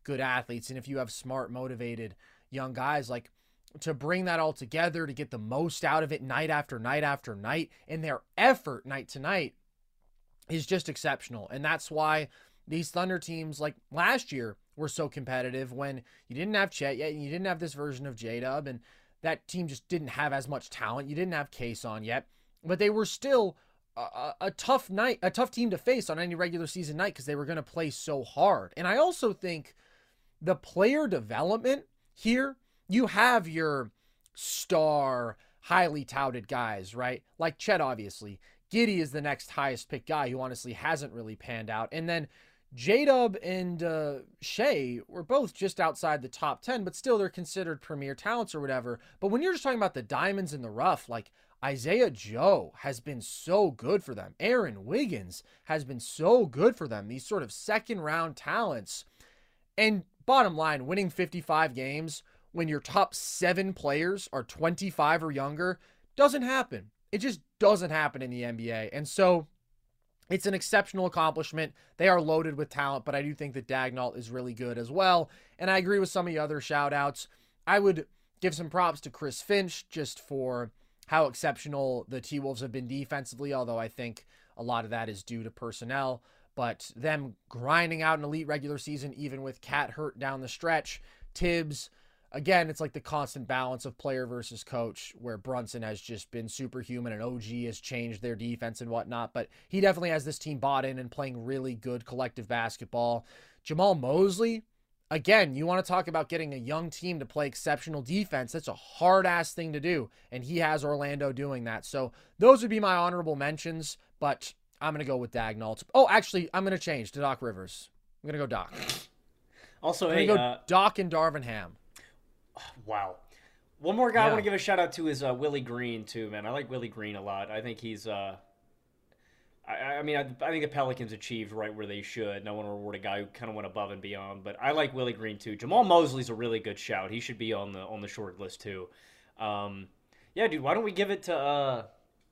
[SPEAKER 10] good athletes, and if you have smart, motivated young guys, like, to bring that all together, to get the most out of it night after night after night, and their effort night to night is just exceptional. And that's why these Thunder teams, like last year, were so competitive when you didn't have Chet yet, and you didn't have this version of J-Dub, and that team just didn't have as much talent. You didn't have Case on yet, but they were still a tough team to face on any regular season night because they were going to play so hard. And I also think the player development here, you have your star, highly touted guys, right? Like Chet, obviously. Giddey is the next highest pick guy who honestly hasn't really panned out. And then J-Dub and Shea were both just outside the top 10, but still they're considered premier talents or whatever. But when you're just talking about the diamonds in the rough, like Isaiah Joe has been so good for them. Aaron Wiggins has been so good for them. These sort of second-round talents. And bottom line, winning 55 games when your top 7 players are 25 or younger doesn't happen. It just doesn't happen in the NBA. And so it's an exceptional accomplishment. They are loaded with talent, but I do think that Daigneault is really good as well. And I agree with some of the other shout-outs. I would give some props to Chris Finch just for how exceptional the T-Wolves have been defensively, although I think a lot of that is due to personnel. But them grinding out an elite regular season, even with Cat hurt down the stretch. Tibbs, again, it's like the constant balance of player versus coach, where Brunson has just been superhuman and OG has changed their defense and whatnot. But he definitely has this team bought in and playing really good collective basketball. Jamal Mosley, again, you want to talk about getting a young team to play exceptional defense. That's a hard-ass thing to do, and he has Orlando doing that. So those would be my honorable mentions, but I'm going to go with Daigneault. Oh, actually, I'm going to change to Doc Rivers. I'm going to go Doc.
[SPEAKER 11] Also,
[SPEAKER 10] I'm going to go Doc and Darvin Ham.
[SPEAKER 11] Wow. One more guy I want to give a shout out to is Willie Green too, man. I like Willie Green a lot. I think he's I think the Pelicans achieved right where they should. No one reward a guy who kind of went above and beyond, but I like Willie Green too. Jamal Mosley's a really good shout. He should be on the short list too. Yeah, dude, why don't we give it to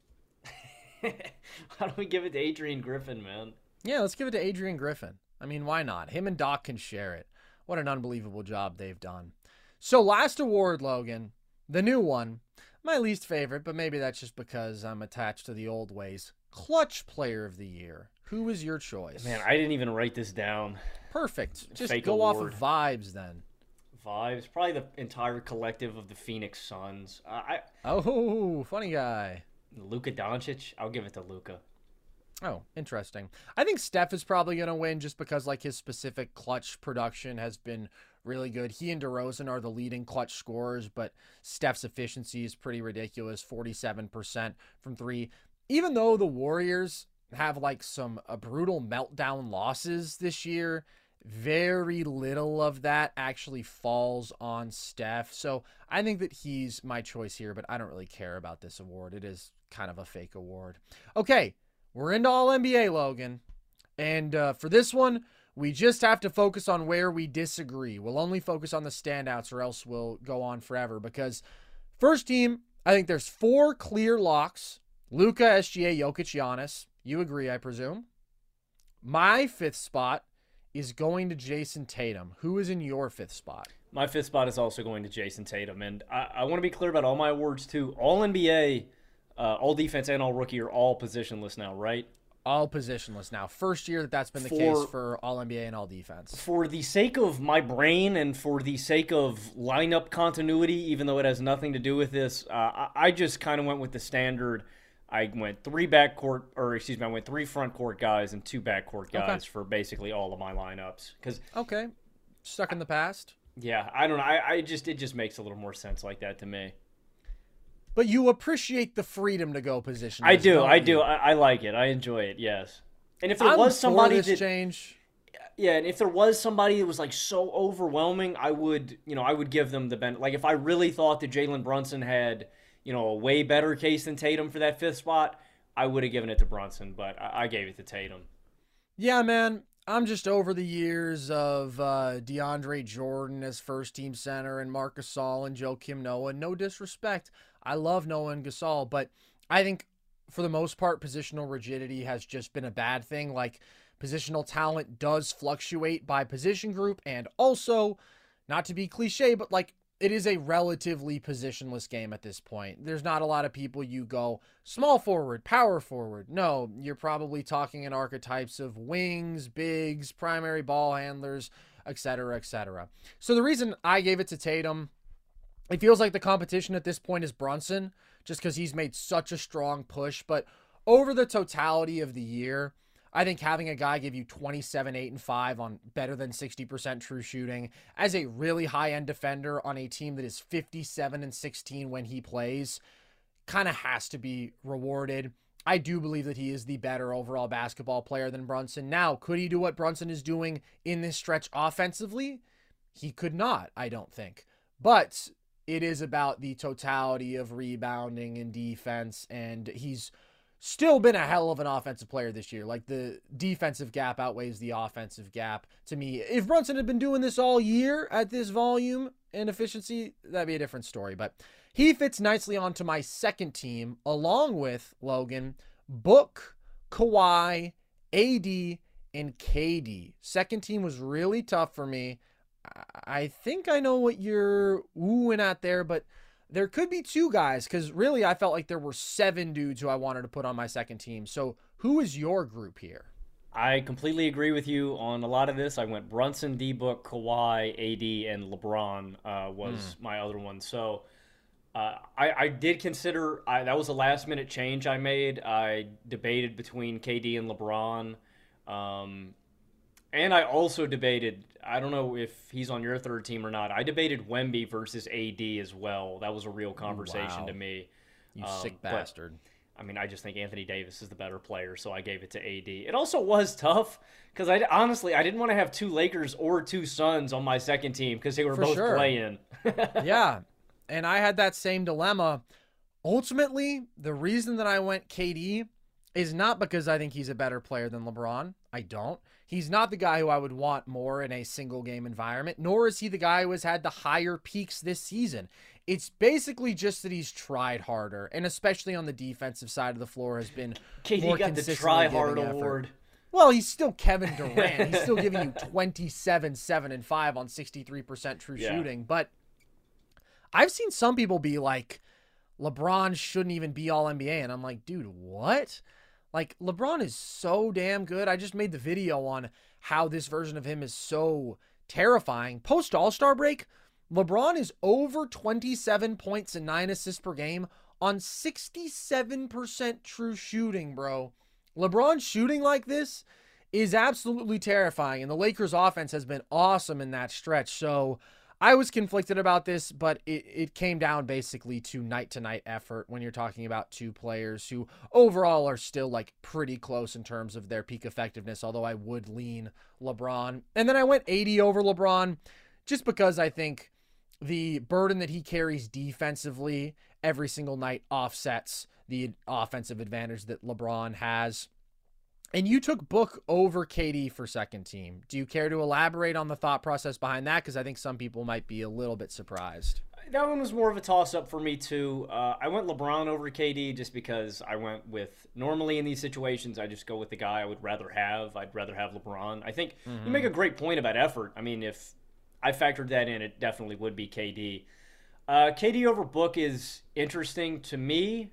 [SPEAKER 11] Adrian Griffin, man?
[SPEAKER 10] Yeah, let's give it to Adrian Griffin. I mean, why not? Him and Doc can share it. What an unbelievable job they've done. So last award, Logan, the new one, my least favorite, but maybe that's just because I'm attached to the old ways. Clutch Player of the Year. Who is your choice?
[SPEAKER 11] Man, I didn't even write this down.
[SPEAKER 10] Perfect. Just
[SPEAKER 11] Fake
[SPEAKER 10] go
[SPEAKER 11] award.
[SPEAKER 10] off of vibes then.
[SPEAKER 11] Vibes? Probably the entire collective of the Phoenix Suns.
[SPEAKER 10] Oh, funny guy.
[SPEAKER 11] Luka Doncic? I'll give it to Luka.
[SPEAKER 10] Oh, interesting. I think Steph is probably going to win just because like his specific clutch production has been really good. He and DeRozan are the leading clutch scorers, but Steph's efficiency is pretty ridiculous, 47% from 3. Even though the Warriors have like some brutal meltdown losses this year, very little of that actually falls on Steph. So I think that he's my choice here, but I don't really care about this award. It is kind of a fake award. Okay, we're into All-NBA, Logan. And for this one, we just have to focus on where we disagree. We'll only focus on the standouts or else we'll go on forever. Because first team, I think there's 4 clear locks. Luka, SGA, Jokic, Giannis. You agree, I presume? My 5th spot is going to Jason Tatum. Who is in your 5th spot?
[SPEAKER 11] My 5th spot is also going to Jason Tatum. And I want to be clear about all my awards, too. All-NBA, all defense, and all rookie are all positionless now, right?
[SPEAKER 10] All positionless now. First year that's been the case for All-NBA and all defense.
[SPEAKER 11] For the sake of my brain and for the sake of lineup continuity, even though it has nothing to do with this, I just kind of went with the standard. I went 3 front court guys and 2 backcourt guys for basically all of my lineups.
[SPEAKER 10] Okay. Stuck in the past?
[SPEAKER 11] Yeah, I don't know. It just makes a little more sense like that to me.
[SPEAKER 10] But you appreciate the freedom to go position.
[SPEAKER 11] I do. I like it. I enjoy it. Yes. And if there was somebody
[SPEAKER 10] change,
[SPEAKER 11] yeah, and if there was somebody that was like so overwhelming, I would give them the benefit. Like if I really thought that Jalen Brunson had, a way better case than Tatum for that 5th spot, I would have given it to Brunson, but I gave it to Tatum.
[SPEAKER 10] Yeah, man. I'm just over the years of DeAndre Jordan as first-team center and Marc Gasol and Joakim Noah. No disrespect. I love Noah and Gasol, but I think for the most part, positional rigidity has just been a bad thing. Like Positional talent does fluctuate by position group, and also, not to be cliche, but like, it is a relatively positionless game at this point. There's not a lot of people you go small forward, power forward. No, you're probably talking in archetypes of wings, bigs, primary ball handlers, etc., etc. So the reason I gave it to Tatum, it feels like the competition at this point is Brunson, just because he's made such a strong push. But over the totality of the year, I think having a guy give you 27, 8, and 5 on better than 60% true shooting as a really high-end defender on a team that is 57 and 16 when he plays kind of has to be rewarded. I do believe that he is the better overall basketball player than Brunson. Now, could he do what Brunson is doing in this stretch offensively? He could not, I don't think. But it is about the totality of rebounding and defense, and he's still been a hell of an offensive player this year. Like, the defensive gap outweighs the offensive gap to me. If Brunson had been doing this all year at this volume and efficiency, that'd be a different story. But he fits nicely onto my second team, along with Logan, Book, Kawhi, AD, and KD. Second team was really tough for me. I think I know what you're oohing at there, but there could be two guys, because really I felt like there were 7 dudes who I wanted to put on my second team. So who is your group here?
[SPEAKER 11] I completely agree with you on a lot of this. I went Brunson, D-Book, Kawhi, AD, and LeBron was my other one. So I did consider, that was a last-minute change I made. I debated between KD and LeBron. And I also debated, I don't know if he's on your third team or not, I debated Wemby versus AD as well. That was a real conversation to me.
[SPEAKER 10] You sick bastard.
[SPEAKER 11] But, I mean, I just think Anthony Davis is the better player, so I gave it to AD. It also was tough, because I didn't want to have 2 Lakers or 2 Suns on my second team, because they were both playing.
[SPEAKER 10] Yeah, and I had that same dilemma. Ultimately, the reason that I went KD is not because I think he's a better player than LeBron. I don't. He's not the guy who I would want more in a single game environment, nor is he the guy who has had the higher peaks this season. It's basically just that he's tried harder, and especially on the defensive side of the floor has been more
[SPEAKER 11] got the try hard award.
[SPEAKER 10] Well, he's still Kevin Durant. He's still giving you 27, 7, and 5 on 63% true shooting. But I've seen some people be like, LeBron shouldn't even be all NBA. And I'm like, dude, what? Like, LeBron is so damn good. I just made the video on how this version of him is so terrifying. Post All-Star break, LeBron is over 27 points and 9 assists per game on 67% true shooting, bro. LeBron shooting like this is absolutely terrifying, and the Lakers offense has been awesome in that stretch. So I was conflicted about this, but it came down basically to night-to-night effort when you're talking about 2 players who overall are still like pretty close in terms of their peak effectiveness, although I would lean LeBron. And then I went 80 over LeBron just because I think the burden that he carries defensively every single night offsets the offensive advantage that LeBron has. And you took Book over KD for second team. Do you care to elaborate on the thought process behind that? Because I think some people might be a little bit surprised.
[SPEAKER 11] That one was more of a toss-up for me, too. I went LeBron over KD just because I went with, normally in these situations, I just go with the guy I would rather have. I'd rather have LeBron. I think you make a great point about effort. I mean, if I factored that in, it definitely would be KD. KD over Book is interesting to me.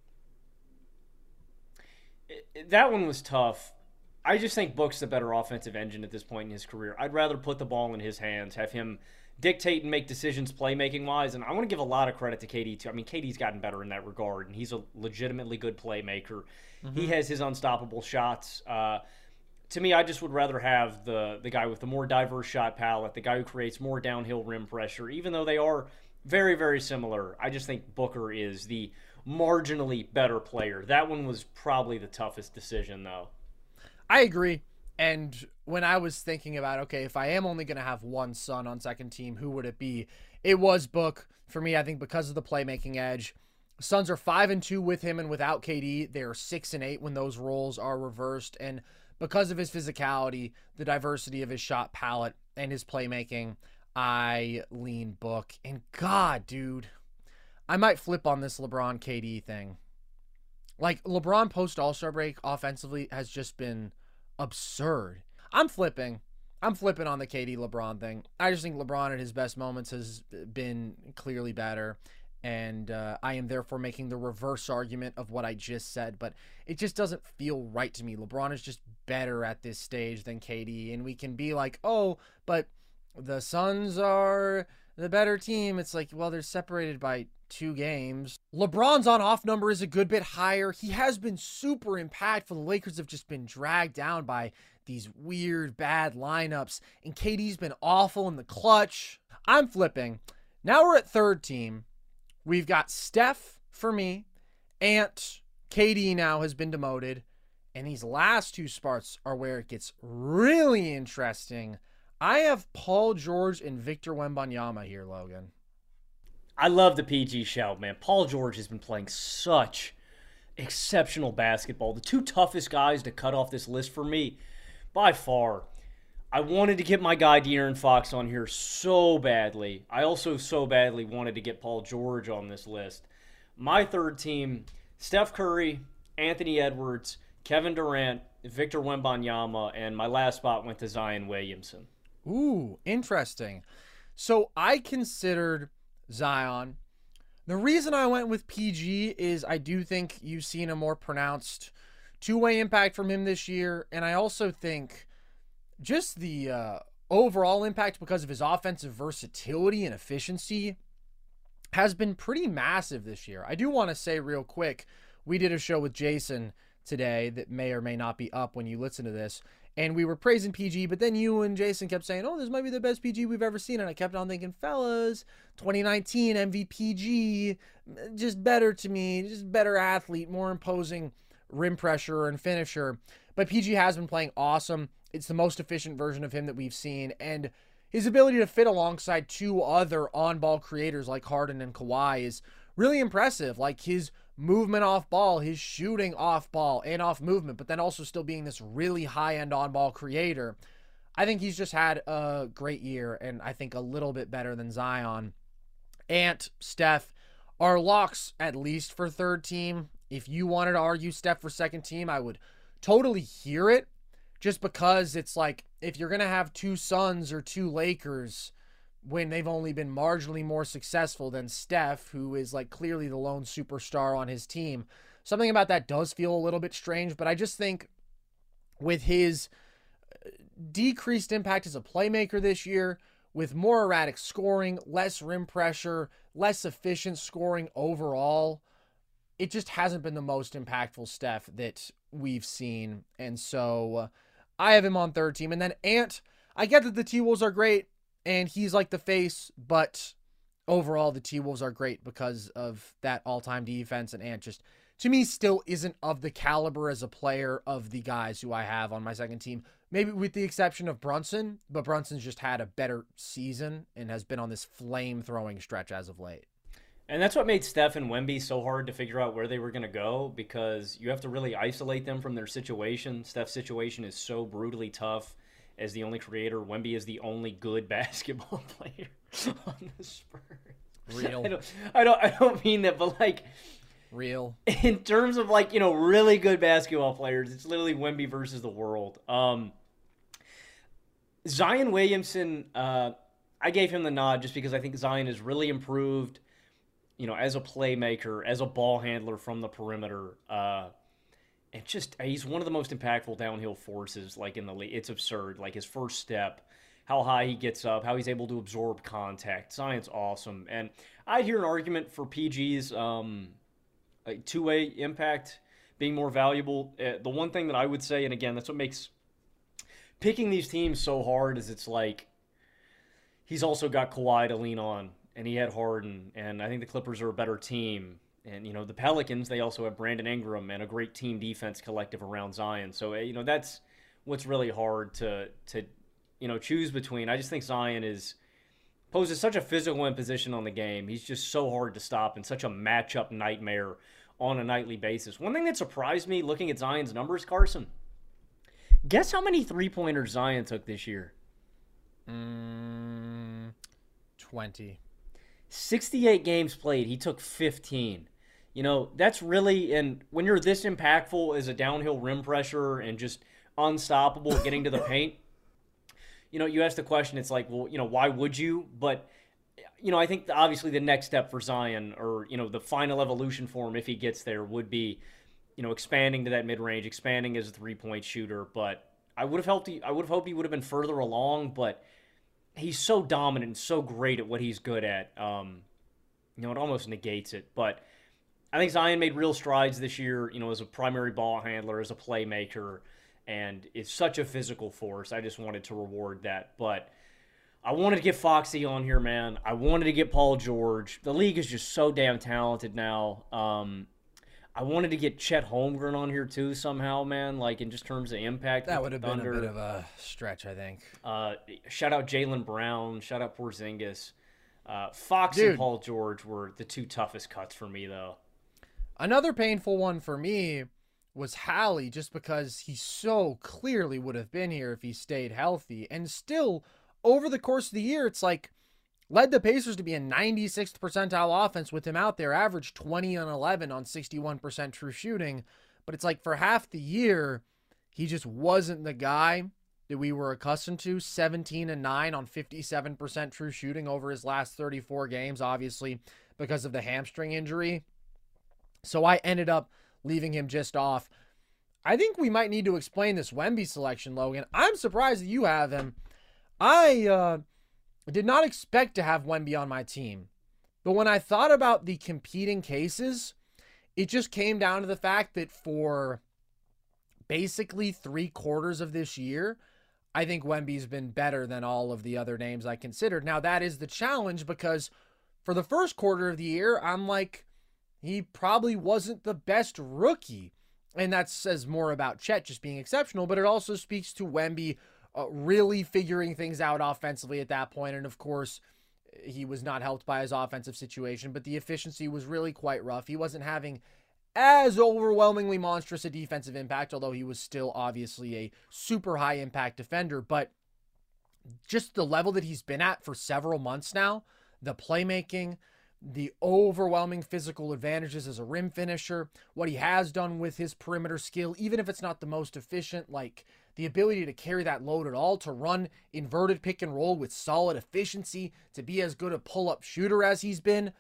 [SPEAKER 11] That one was tough. I just think Book's the better offensive engine at this point in his career. I'd rather put the ball in his hands, have him dictate and make decisions playmaking-wise, and I want to give a lot of credit to KD, too. I mean, KD's gotten better in that regard, and he's a legitimately good playmaker. He has his unstoppable shots. To me, I just would rather have the guy with the more diverse shot palette, the guy who creates more downhill rim pressure, even though they are very, very similar. I just think Booker is the marginally better player. That one was probably the toughest decision, though.
[SPEAKER 10] I agree. And when I was thinking about, okay, if I am only going to have one Sun on second team, who would it be? It was Book. For me, I think because of the playmaking edge. Suns are 5-2 with him and without KD. They're 6-8 when those roles are reversed. And because of his physicality, the diversity of his shot palette, and his playmaking, I lean Book. And God, dude, I might flip on this LeBron KD thing. Like, LeBron post All-Star break offensively has just been absurd. I'm flipping on the KD LeBron thing. I just think LeBron at his best moments has been clearly better. And I am therefore making the reverse argument of what I just said, but it just doesn't feel right to me. LeBron is just better at this stage than KD, and we can be like, oh, but the Suns are the better team. It's like, well, they're separated by 2 games. LeBron's on-off number is a good bit higher. He has been super impactful. The Lakers have just been dragged down by these weird, bad lineups, and KD's been awful in the clutch. I'm flipping. Now we're at third team. We've got Steph for me. Ant, KD now has been demoted. And these last 2 spots are where it gets really interesting. I have Paul George and Victor Wembanyama here, Logan.
[SPEAKER 11] I love the PG shout, man. Paul George has been playing such exceptional basketball. The 2 toughest guys to cut off this list for me, by far. I wanted to get my guy De'Aaron Fox on here so badly. I also so badly wanted to get Paul George on this list. My third team, Steph Curry, Anthony Edwards, Kevin Durant, Victor Wembanyama, and my last spot went to Zion Williamson.
[SPEAKER 10] Ooh, interesting. So I considered Zion. The reason I went with PG is I do think you've seen a more pronounced two-way impact from him this year, and I also think just the overall impact because of his offensive versatility and efficiency has been pretty massive this year. I do want to say real quick, we did a show with Jason today that may or may not be up when you listen to this, and we were praising PG, but then you and Jason kept saying, oh, this might be the best PG we've ever seen, and I kept on thinking, fellas, 2019 MVPG, just better to me, just better athlete, more imposing rim pressure and finisher. But PG has been playing awesome. It's the most efficient version of him that we've seen, and his ability to fit alongside 2 other on-ball creators like Harden and Kawhi is really impressive. Like his movement off ball, his shooting off ball and off movement, but then also still being this really high-end on-ball creator. I think he's just had a great year, and I think a little bit better than Zion. Ant, Steph are locks, at least for third team. If you wanted to argue Steph for second team, I would totally hear it. Just because it's like, if you're going to have 2 Suns or 2 Lakers when they've only been marginally more successful than Steph, who is like clearly the lone superstar on his team, something about that does feel a little bit strange. But I just think with his decreased impact as a playmaker this year, with more erratic scoring, less rim pressure, less efficient scoring overall, it just hasn't been the most impactful Steph that we've seen. And so I have him on third team. And then Ant, I get that the T-Wolves are great and he's like the face, but overall the T-Wolves are great because of that all-time defense. And Ant just, to me, still isn't of the caliber as a player of the guys who I have on my second team. Maybe with the exception of Brunson, but Brunson's just had a better season and has been on this flame-throwing stretch as of late.
[SPEAKER 11] And that's what made Steph and Wemby so hard to figure out where they were going to go, because you have to really isolate them from their situation. Steph's situation is so brutally tough as the only creator. Wemby is the only good basketball player on the Spurs.
[SPEAKER 10] Real.
[SPEAKER 11] I don't mean that, but like
[SPEAKER 10] real.
[SPEAKER 11] In terms of like, you know, really good basketball players, it's literally Wemby versus the world. Zion Williamson, I gave him the nod just because I think Zion has really improved, you know, as a playmaker, as a ball handler from the perimeter. And just, he's one of the most impactful downhill forces, like, in the league. It's absurd. Like, his first step, how high he gets up, how he's able to absorb contact. Zion's awesome. And I'd hear an argument for PG's two-way impact being more valuable. The one thing that I would say, and again, that's what makes picking these teams so hard, is it's like he's also got Kawhi to lean on. And he had Harden, and I think the Clippers are a better team. And, you know, the Pelicans, they also have Brandon Ingram and a great team defense collective around Zion. So, you know, that's what's really hard to you know, choose between. I just think Zion poses such a physical imposition on the game. He's just so hard to stop and such a matchup nightmare on a nightly basis. One thing that surprised me looking at Zion's numbers, Carson, guess how many three-pointers Zion took this year?
[SPEAKER 10] 20.
[SPEAKER 11] 68 games played, he took 15. You know, that's really, and when you're this impactful as a downhill rim pressure and just unstoppable getting to the paint. You asked the question, it's like, well, why would you? But, I think obviously the next step for Zion, or, the final evolution for him if he gets there, would be, expanding to that mid-range, expanding as a three-point shooter. But I would have hoped he would have been further along, but he's so dominant and so great at what he's good at. It almost negates it. But I think Zion made real strides this year, as a primary ball handler, as a playmaker, and is such a physical force. I just wanted to reward that. But I wanted to get Foxy on here, man. I wanted to get Paul George. The league is just so damn talented now. I wanted to get Chet Holmgren on here too somehow, man, like in just terms of impact.
[SPEAKER 10] That would have been a bit of a stretch, I think.
[SPEAKER 11] Shout out Jaylen Brown. Shout out Porzingis. Fox and Paul George were the two toughest cuts for me, though.
[SPEAKER 10] Another painful one for me was Hallie, just because he so clearly would have been here if he stayed healthy. And still, over the course of the year, it's like, led the Pacers to be a 96th percentile offense with him out there, averaged 20 and 11 on 61% true shooting. But it's like for half the year, he just wasn't the guy that we were accustomed to. 17 and 9 on 57% true shooting over his last 34 games, obviously because of the hamstring injury. So I ended up leaving him just off. I think we might need to explain this Wemby selection, Logan. I'm surprised that you have him. I did not expect to have Wemby on my team. But when I thought about the competing cases, it just came down to the fact that for basically 3/4 of this year, I think Wemby's been better than all of the other names I considered. Now, that is the challenge, because for the first quarter of the year, I'm like, he probably wasn't the best rookie. And that says more about Chet just being exceptional, but it also speaks to Wemby really figuring things out offensively at that point. And of course, he was not helped by his offensive situation, but the efficiency was really quite rough. He wasn't having as overwhelmingly monstrous a defensive impact, although he was still obviously a super high impact defender. But just the level that he's been at for several months now, the playmaking, the overwhelming physical advantages as a rim finisher, what he has done with his perimeter skill, even if it's not the most efficient, like the ability to carry that load at all, to run inverted pick and roll with solid efficiency, to be as good a pull-up shooter as he's been.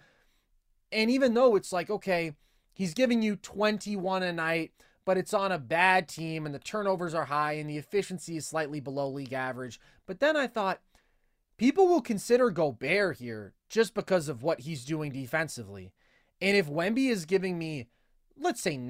[SPEAKER 10] And even though it's like, okay, he's giving you 21 a night, but it's on a bad team and the turnovers are high and the efficiency is slightly below league average. But then I thought, people will consider Gobert here just because of what he's doing defensively. And if Wemby is giving me, let's say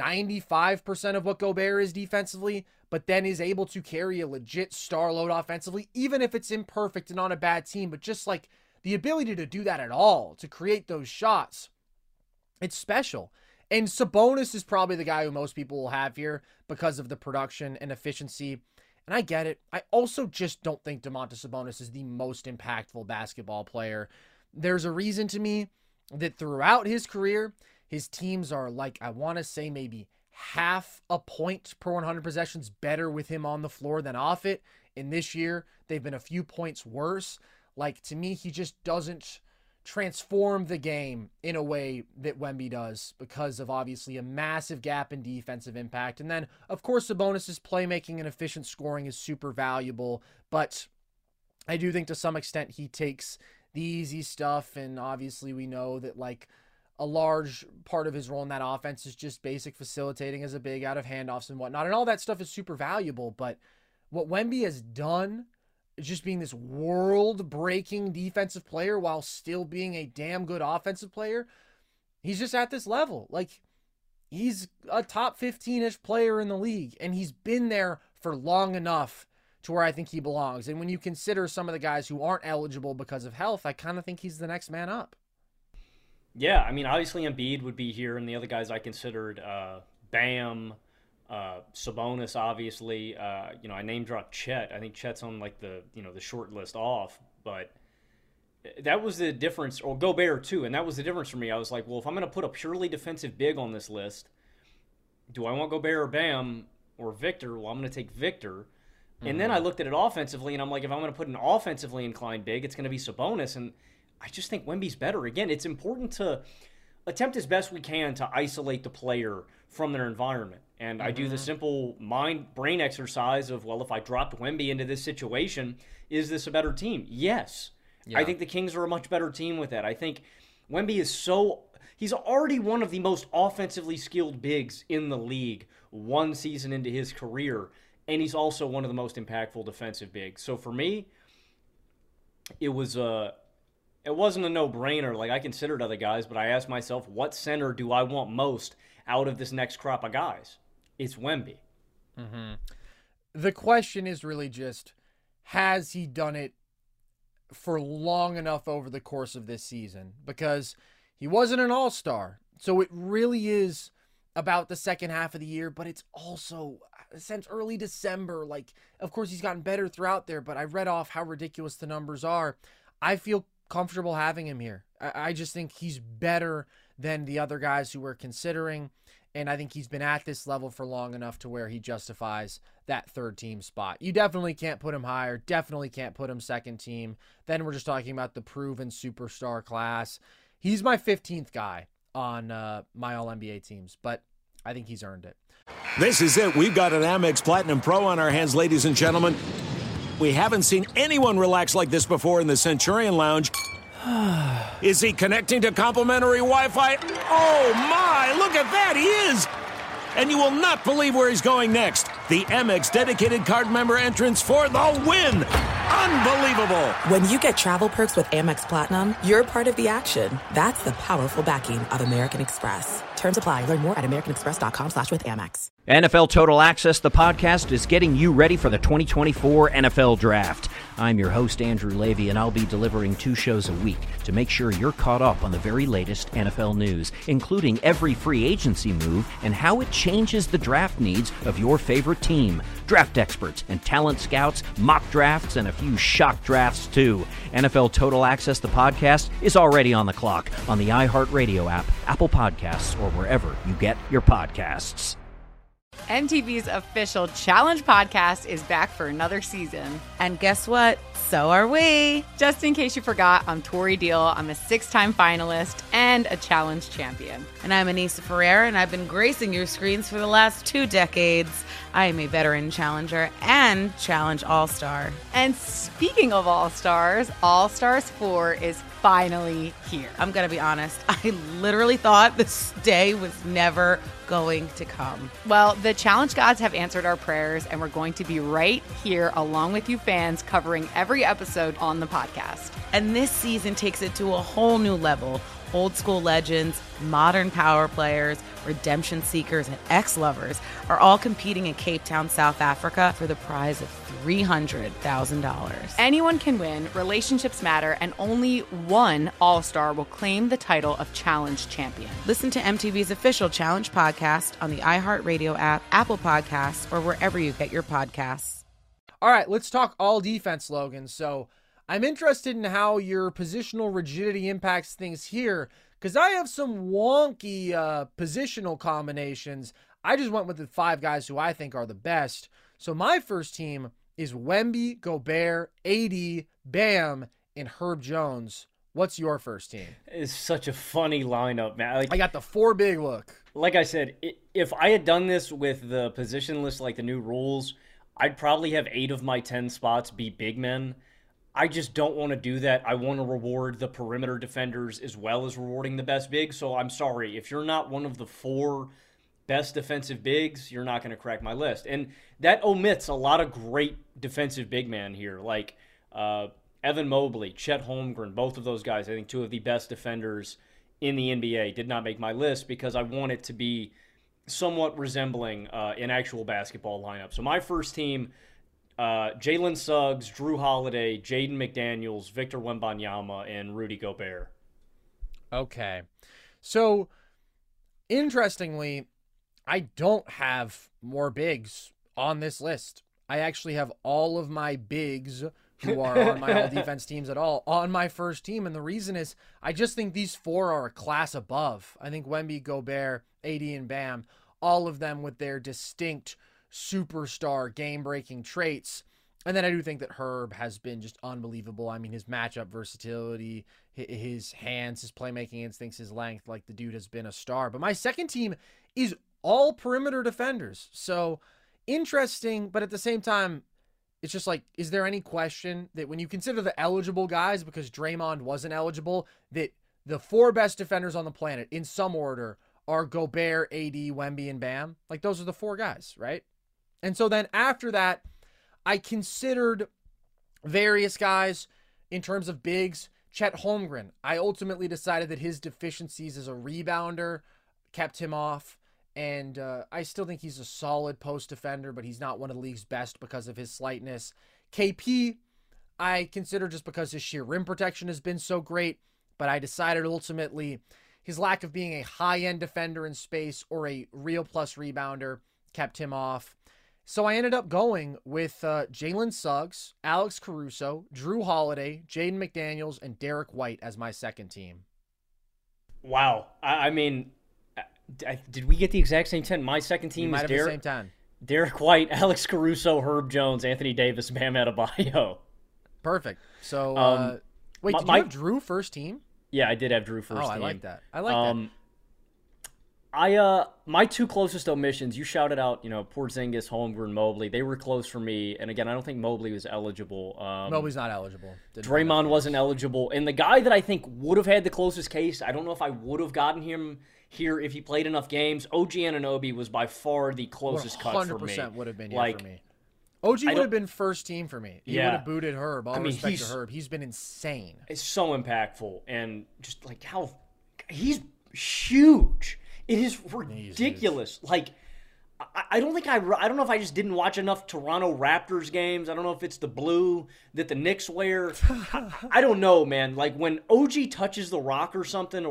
[SPEAKER 10] 95% of what Gobert is defensively, but then is able to carry a legit star load offensively, even if it's imperfect and on a bad team, but just like the ability to do that at all, to create those shots, it's special. And Sabonis is probably the guy who most people will have here because of the production and efficiency. And I get it. I also just don't think Domantas Sabonis is the most impactful basketball player. There's a reason to me that throughout his career, his teams are like, I want to say maybe half a point per 100 possessions better with him on the floor than off it. And this year, they've been a few points worse. Like, to me, he just doesn't transform the game in a way that Wemby does because of obviously a massive gap in defensive impact. And then, of course, Sabonis' playmaking and efficient scoring is super valuable. But I do think to some extent he takes the easy stuff. And obviously we know that like a large part of his role in that offense is just basic facilitating as a big out of handoffs and whatnot. And all that stuff is super valuable. But what Wemby has done is just being this world-breaking defensive player while still being a damn good offensive player. He's just at this level. Like, he's a top 15-ish player in the league, and he's been there for long enough to where I think he belongs. And when you consider some of the guys who aren't eligible because of health, I kind of think he's the next man up.
[SPEAKER 11] Yeah, I mean, obviously Embiid would be here, and the other guys I considered, Bam, Sabonis, obviously. I name dropped Chet. I think Chet's on like the short list off, but that was the difference, or Gobert too, and that was the difference for me. I was like, well, if I'm going to put a purely defensive big on this list, do I want Gobert or Bam or Victor? Well, I'm going to take Victor. And then I looked at it offensively, and I'm like, if I'm going to put an offensively inclined big, it's going to be Sabonis, and I just think Wemby's better. Again, it's important to attempt as best we can to isolate the player from their environment. And I do the simple brain exercise of, well, if I dropped Wemby into this situation, is this a better team? Yes. Yeah. I think the Kings are a much better team with that. I think Wemby is he's already one of the most offensively skilled bigs in the league one season into his career, and he's also one of the most impactful defensive bigs. So for me, it wasn't a no-brainer. Like, I considered other guys, but I asked myself, what center do I want most out of this next crop of guys? It's Wemby.
[SPEAKER 10] Mm-hmm. The question is really just, has he done it for long enough over the course of this season? Because he wasn't an all-star, so it really is about the second half of the year, but it's also since early December. Like, of course, he's gotten better throughout there, but I read off how ridiculous the numbers are. I feel comfortable having him here. I just think he's better than the other guys who we're considering, and I think he's been at this level for long enough to where he justifies that third team spot. You definitely can't put him higher, definitely can't put him second team. Then we're just talking about the proven superstar class. He's my 15th guy on my All-NBA teams, but I think he's earned it.
[SPEAKER 5] This is it. We've got an Amex Platinum Pro on our hands, ladies and gentlemen. We haven't seen anyone relax like this before in the Centurion Lounge. Is he connecting to complimentary Wi-Fi? Oh, my! Look at that! He is! And you will not believe where he's going next. The Amex dedicated card member entrance for the win! Unbelievable!
[SPEAKER 1] When you get travel perks with Amex Platinum, you're part of the action. That's the powerful backing of American Express. Terms apply. Learn more at americanexpress.com/withAmex.
[SPEAKER 4] NFL Total Access, the podcast, is getting you ready for the 2024 NFL Draft. I'm your host, Andrew Levy, and I'll be delivering 2 shows a week to make sure you're caught up on the very latest NFL news, including every free agency move and how it changes the draft needs of your favorite team. Draft experts and talent scouts, mock drafts, and a few shock drafts, too. NFL Total Access, the podcast, is already on the clock on the iHeartRadio app, Apple Podcasts, or wherever you get your podcasts.
[SPEAKER 3] MTV's official Challenge podcast is back for another season.
[SPEAKER 2] And guess what? So are we.
[SPEAKER 3] Just in case you forgot, I'm Tori Deal. I'm a 6-time finalist and a Challenge champion.
[SPEAKER 2] And I'm Anissa Ferreira, and I've been gracing your screens for the last 2 decades. I am a veteran challenger and Challenge All-Star.
[SPEAKER 3] And speaking of All-Stars, All-Stars 4 is finally here.
[SPEAKER 2] I'm going to be honest. I literally thought this day was never going to come.
[SPEAKER 3] Well, the Challenge gods have answered our prayers, and we're going to be right here along with you fans covering every episode on the podcast.
[SPEAKER 2] And this season takes it to a whole new level. Old school legends, modern power players, redemption seekers, and ex-lovers are all competing in Cape Town, South Africa for the prize of $300,000.
[SPEAKER 3] Anyone can win, relationships matter, and only one All-Star will claim the title of Challenge champion.
[SPEAKER 2] Listen to MTV's official Challenge podcast on the iHeartRadio app, Apple Podcasts, or wherever you get your podcasts.
[SPEAKER 10] All right, let's talk all defense, Logan. So I'm interested in how your positional rigidity impacts things here, because I have some wonky positional combinations. I just went with the 5 guys who I think are the best. So my first team is Wemby, Gobert, AD, Bam, and Herb Jones. What's your first team?
[SPEAKER 11] It's such a funny lineup, man.
[SPEAKER 10] I got the 4 big look.
[SPEAKER 11] Like I said, if I had done this with the position list, like the new rules, I'd probably have 8 of my 10 spots be big men. I just don't want to do that. I want to reward the perimeter defenders as well as rewarding the best bigs. So I'm sorry. If you're not one of the 4 best defensive bigs, you're not going to crack my list. And that omits a lot of great defensive big men here, like Evan Mobley, Chet Holmgren, both of those guys, I think 2 of the best defenders in the NBA, did not make my list because I want it to be somewhat resembling an actual basketball lineup. So my first team, Jalen Suggs, Drew Holiday, Jaden McDaniels, Victor Wembanyama, and Rudy Gobert.
[SPEAKER 10] Okay. So, interestingly, I don't have more bigs on this list. I actually have all of my bigs who are on my all-defense teams at all on my first team, and the reason is I just think these 4 are a class above. I think Wemby, Gobert, AD, and Bam, all of them with their distinct superstar game-breaking traits. And then I do think that Herb has been just unbelievable. I mean, his matchup versatility, his hands, his playmaking instincts, his length, like the dude has been a star. But my second team is all perimeter defenders. So interesting, but at the same time, it's just like, is there any question that when you consider the eligible guys, because Draymond wasn't eligible, that the 4 best defenders on the planet in some order are Gobert, AD, Wemby, and Bam? Like, those are the 4 guys, right? And so then after that, I considered various guys in terms of bigs. Chet Holmgren, I ultimately decided that his deficiencies as a rebounder kept him off. And I still think he's a solid post defender, but he's not one of the league's best because of his slightness. KP, I consider just because his sheer rim protection has been so great, but I decided ultimately his lack of being a high-end defender in space or a real plus rebounder kept him off. So I ended up going with Jalen Suggs, Alex Caruso, Drew Holiday, Jaden McDaniels, and Derek White as my second team.
[SPEAKER 11] Wow. I mean, did we get the exact same 10? My second team is
[SPEAKER 10] the same 10.
[SPEAKER 11] Derek White, Alex Caruso, Herb Jones, Anthony Davis, Bam Adebayo.
[SPEAKER 10] Perfect. So, wait, did you have Drew first team?
[SPEAKER 11] Yeah, I did have Drew first team.
[SPEAKER 10] I like that. I like
[SPEAKER 11] that. My 2 closest omissions, you shouted out, Porzingis, Holmgren, Mobley. They were close for me. And again, I don't think Mobley was eligible.
[SPEAKER 10] Mobley's not eligible.
[SPEAKER 11] Draymond wasn't eligible. And the guy that I think would have had the closest case, I don't know if I would have gotten him here if he played enough games. OG Anunoby was by far the closest cut for me.
[SPEAKER 10] 100% would have been here for me. OG would have been first team for me. He would have booted Herb. All respect to Herb. He's been insane.
[SPEAKER 11] It's so impactful. And just like how he's huge. It is ridiculous. Like, I don't know if I just didn't watch enough Toronto Raptors games. I don't know if it's the blue that the Knicks wear. I don't know, man. Like, when OG touches the rock or something,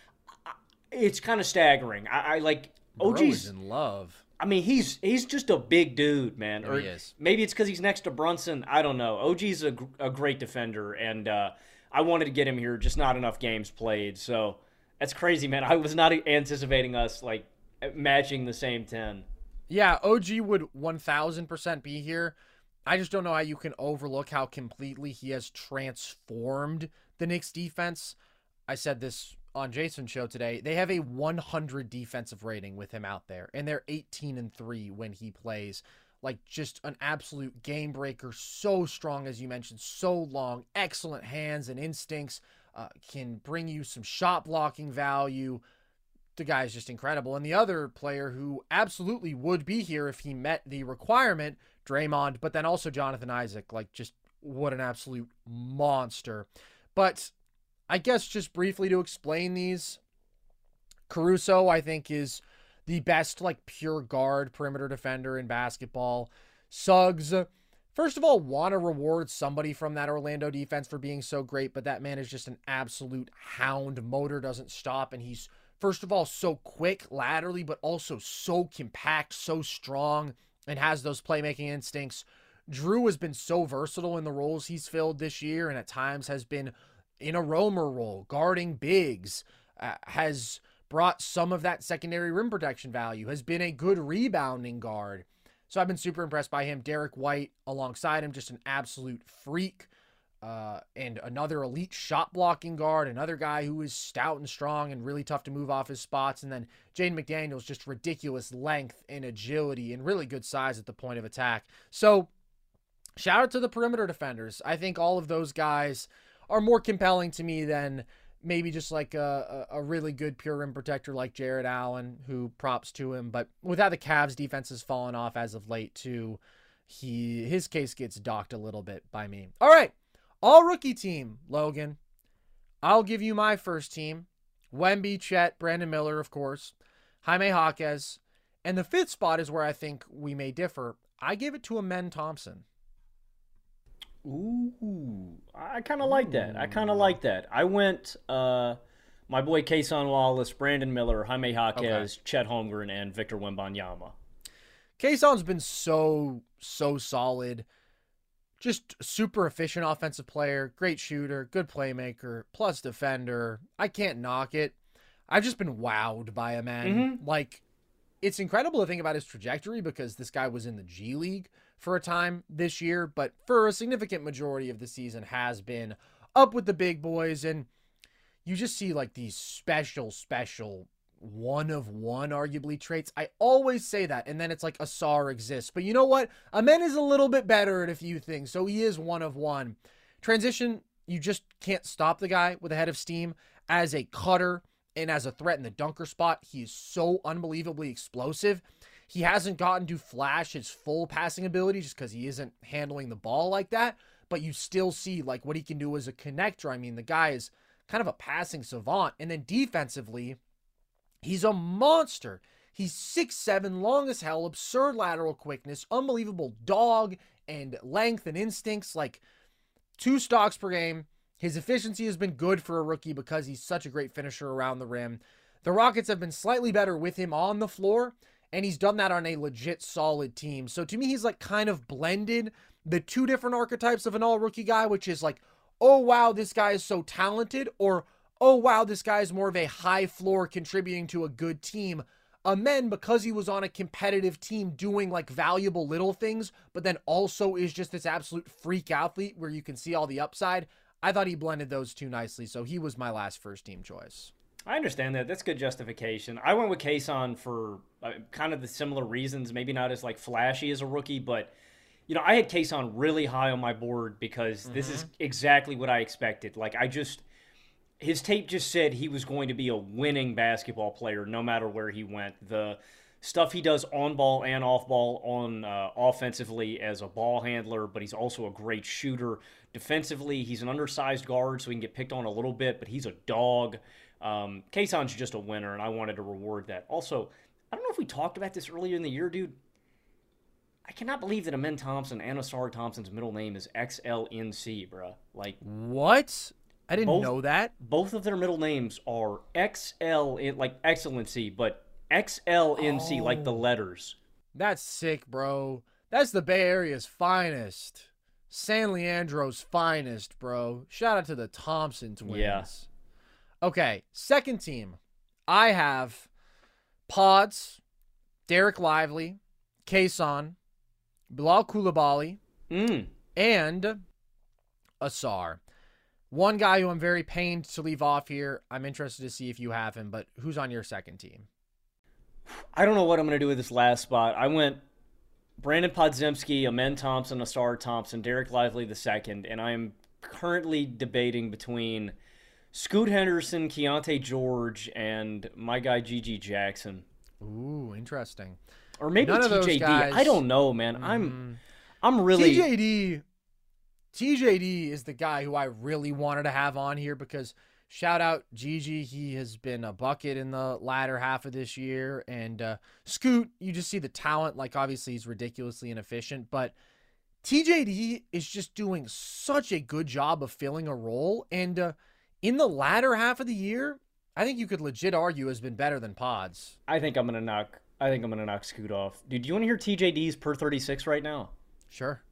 [SPEAKER 11] it's kind of staggering. I like OG's
[SPEAKER 10] Bro is in love.
[SPEAKER 11] I mean, he's just a big dude, man.
[SPEAKER 10] He is.
[SPEAKER 11] Maybe it's because he's next to Brunson. I don't know. OG's a great defender, and I wanted to get him here, just not enough games played. So that's crazy, man. I was not anticipating us like matching the same 10.
[SPEAKER 10] Yeah, OG would 1,000% be here. I just don't know how you can overlook how completely he has transformed the Knicks defense. I said this on Jason's show today. They have a 100 defensive rating with him out there, and they're 18-3 when he plays. Like, just an absolute game breaker. So strong, as you mentioned, so long, excellent hands and instincts, can bring you some shot blocking value. The guy is just incredible. And the other player who absolutely would be here if he met the requirement, Draymond, but then also Jonathan Isaac. Like, just what an absolute monster. But I guess just briefly to explain these, Caruso, I think, is the best, like, pure guard perimeter defender in basketball. Suggs, first of all, want to reward somebody from that Orlando defense for being so great, but that man is just an absolute hound. Motor doesn't stop, and he's, first of all, so quick laterally, but also so compact, so strong, and has those playmaking instincts. Drew has been so versatile in the roles he's filled this year, and at times has been in a roamer role, guarding bigs, has brought some of that secondary rim protection value, has been a good rebounding guard. So I've been super impressed by him. Derek White alongside him, just an absolute freak. And another elite shot blocking guard, another guy who is stout and strong and really tough to move off his spots. And then Jaden McDaniels, just ridiculous length and agility and really good size at the point of attack. So shout out to the perimeter defenders. I think all of those guys are more compelling to me than maybe just like a really good pure rim protector like Jared Allen, who props to him. But with how the Cavs defense has fallen off as of late too, his case gets docked a little bit by me. All right. All rookie team, Logan. I'll give you my first team. Wemby, Chet, Brandon Miller, of course. Jaime Jaquez. And the fifth spot is where I think we may differ. I give it to Amen Thompson.
[SPEAKER 11] Ooh, I kind of like that. I went my boy Kason Wallace, Brandon Miller, Jaime Jaquez, Chet Holmgren, and Victor Wembanyama.
[SPEAKER 10] Kason's been so solid. Just super efficient offensive player, great shooter, good playmaker, plus defender. I can't knock it. I've just been wowed by him, man.
[SPEAKER 11] Mm-hmm.
[SPEAKER 10] Like, it's incredible to think about his trajectory because this guy was in the G League for a time this year, but for a significant majority of the season has been up with the big boys. And you just see like these special one of one arguably traits. I always say that, and then it's like Ausar exists. But you know what? Amen is a little bit better at a few things, so he is one of one. Transition, you just can't stop the guy with a head of steam. As a cutter and as a threat in the dunker spot, he is so unbelievably explosive. He hasn't gotten to flash his full passing ability just because he isn't handling the ball like that, but you still see like what he can do as a connector. I mean, the guy is kind of a passing savant. And then defensively, he's a monster. He's 6'7", long as hell, absurd lateral quickness, unbelievable dog and length and instincts, like 2 stocks per game. His efficiency has been good for a rookie because he's such a great finisher around the rim. The Rockets have been slightly better with him on the floor, and he's done that on a legit solid team. So to me, he's like kind of blended the 2 different archetypes of an all-rookie guy, which is like, oh, wow, this guy is so talented, or, oh, wow, this guy is more of a high floor contributing to a good team. Amen, because he was on a competitive team doing like valuable little things, but then also is just this absolute freak athlete where you can see all the upside. I thought he blended those 2 nicely, so he was my last first-team choice.
[SPEAKER 11] I understand that. That's good justification. I went with Kayson for kind of the similar reasons, maybe not as like flashy as a rookie, but you know, I had Kayson really high on my board because this is exactly what I expected. Like his tape just said he was going to be a winning basketball player no matter where he went. The stuff he does on ball and off ball, on offensively as a ball handler, but he's also a great shooter. Defensively, he's an undersized guard, so he can get picked on a little bit, but he's a dog. Kayson's just a winner, and I wanted to reward that. Also, I don't know if we talked about this earlier in the year, dude. I cannot believe that Amen Thompson and Ausar Thompson's middle name is XLNC, bruh. Like,
[SPEAKER 10] what? I didn't know that.
[SPEAKER 11] Both of their middle names are XL, like excellency, but XLNC, like the letters.
[SPEAKER 10] That's sick, bro. That's the Bay Area's finest. San Leandro's finest, bro. Shout out to the Thompson twins.
[SPEAKER 11] Yeah.
[SPEAKER 10] Okay, second team. I have Pods, Derek Lively, Kayson, Bilal Coulibaly, and Ausar. One guy who I'm very pained to leave off here. I'm interested to see if you have him, but who's on your second team?
[SPEAKER 11] I don't know what I'm going to do with this last spot. I went Brandon Podziemski, Amen Thompson, Ausar Thompson, Derek Lively the second, and I am currently debating between Scoot Henderson, Keontae George, and my guy Gigi Jackson.
[SPEAKER 10] Ooh, interesting.
[SPEAKER 11] Or maybe TJD. I don't know, man. I'm really
[SPEAKER 10] TJD is the guy who I really wanted to have on here because shout out Gigi. He has been a bucket in the latter half of this year. And Scoot, you just see the talent. Like, obviously, he's ridiculously inefficient. But TJD is just doing such a good job of filling a role. And in the latter half of the year, I think you could legit argue has been better than Pods.
[SPEAKER 11] I think I'm gonna knock Scoot off. Dude, do you want to hear TJD's per 36 right now?
[SPEAKER 10] Sure.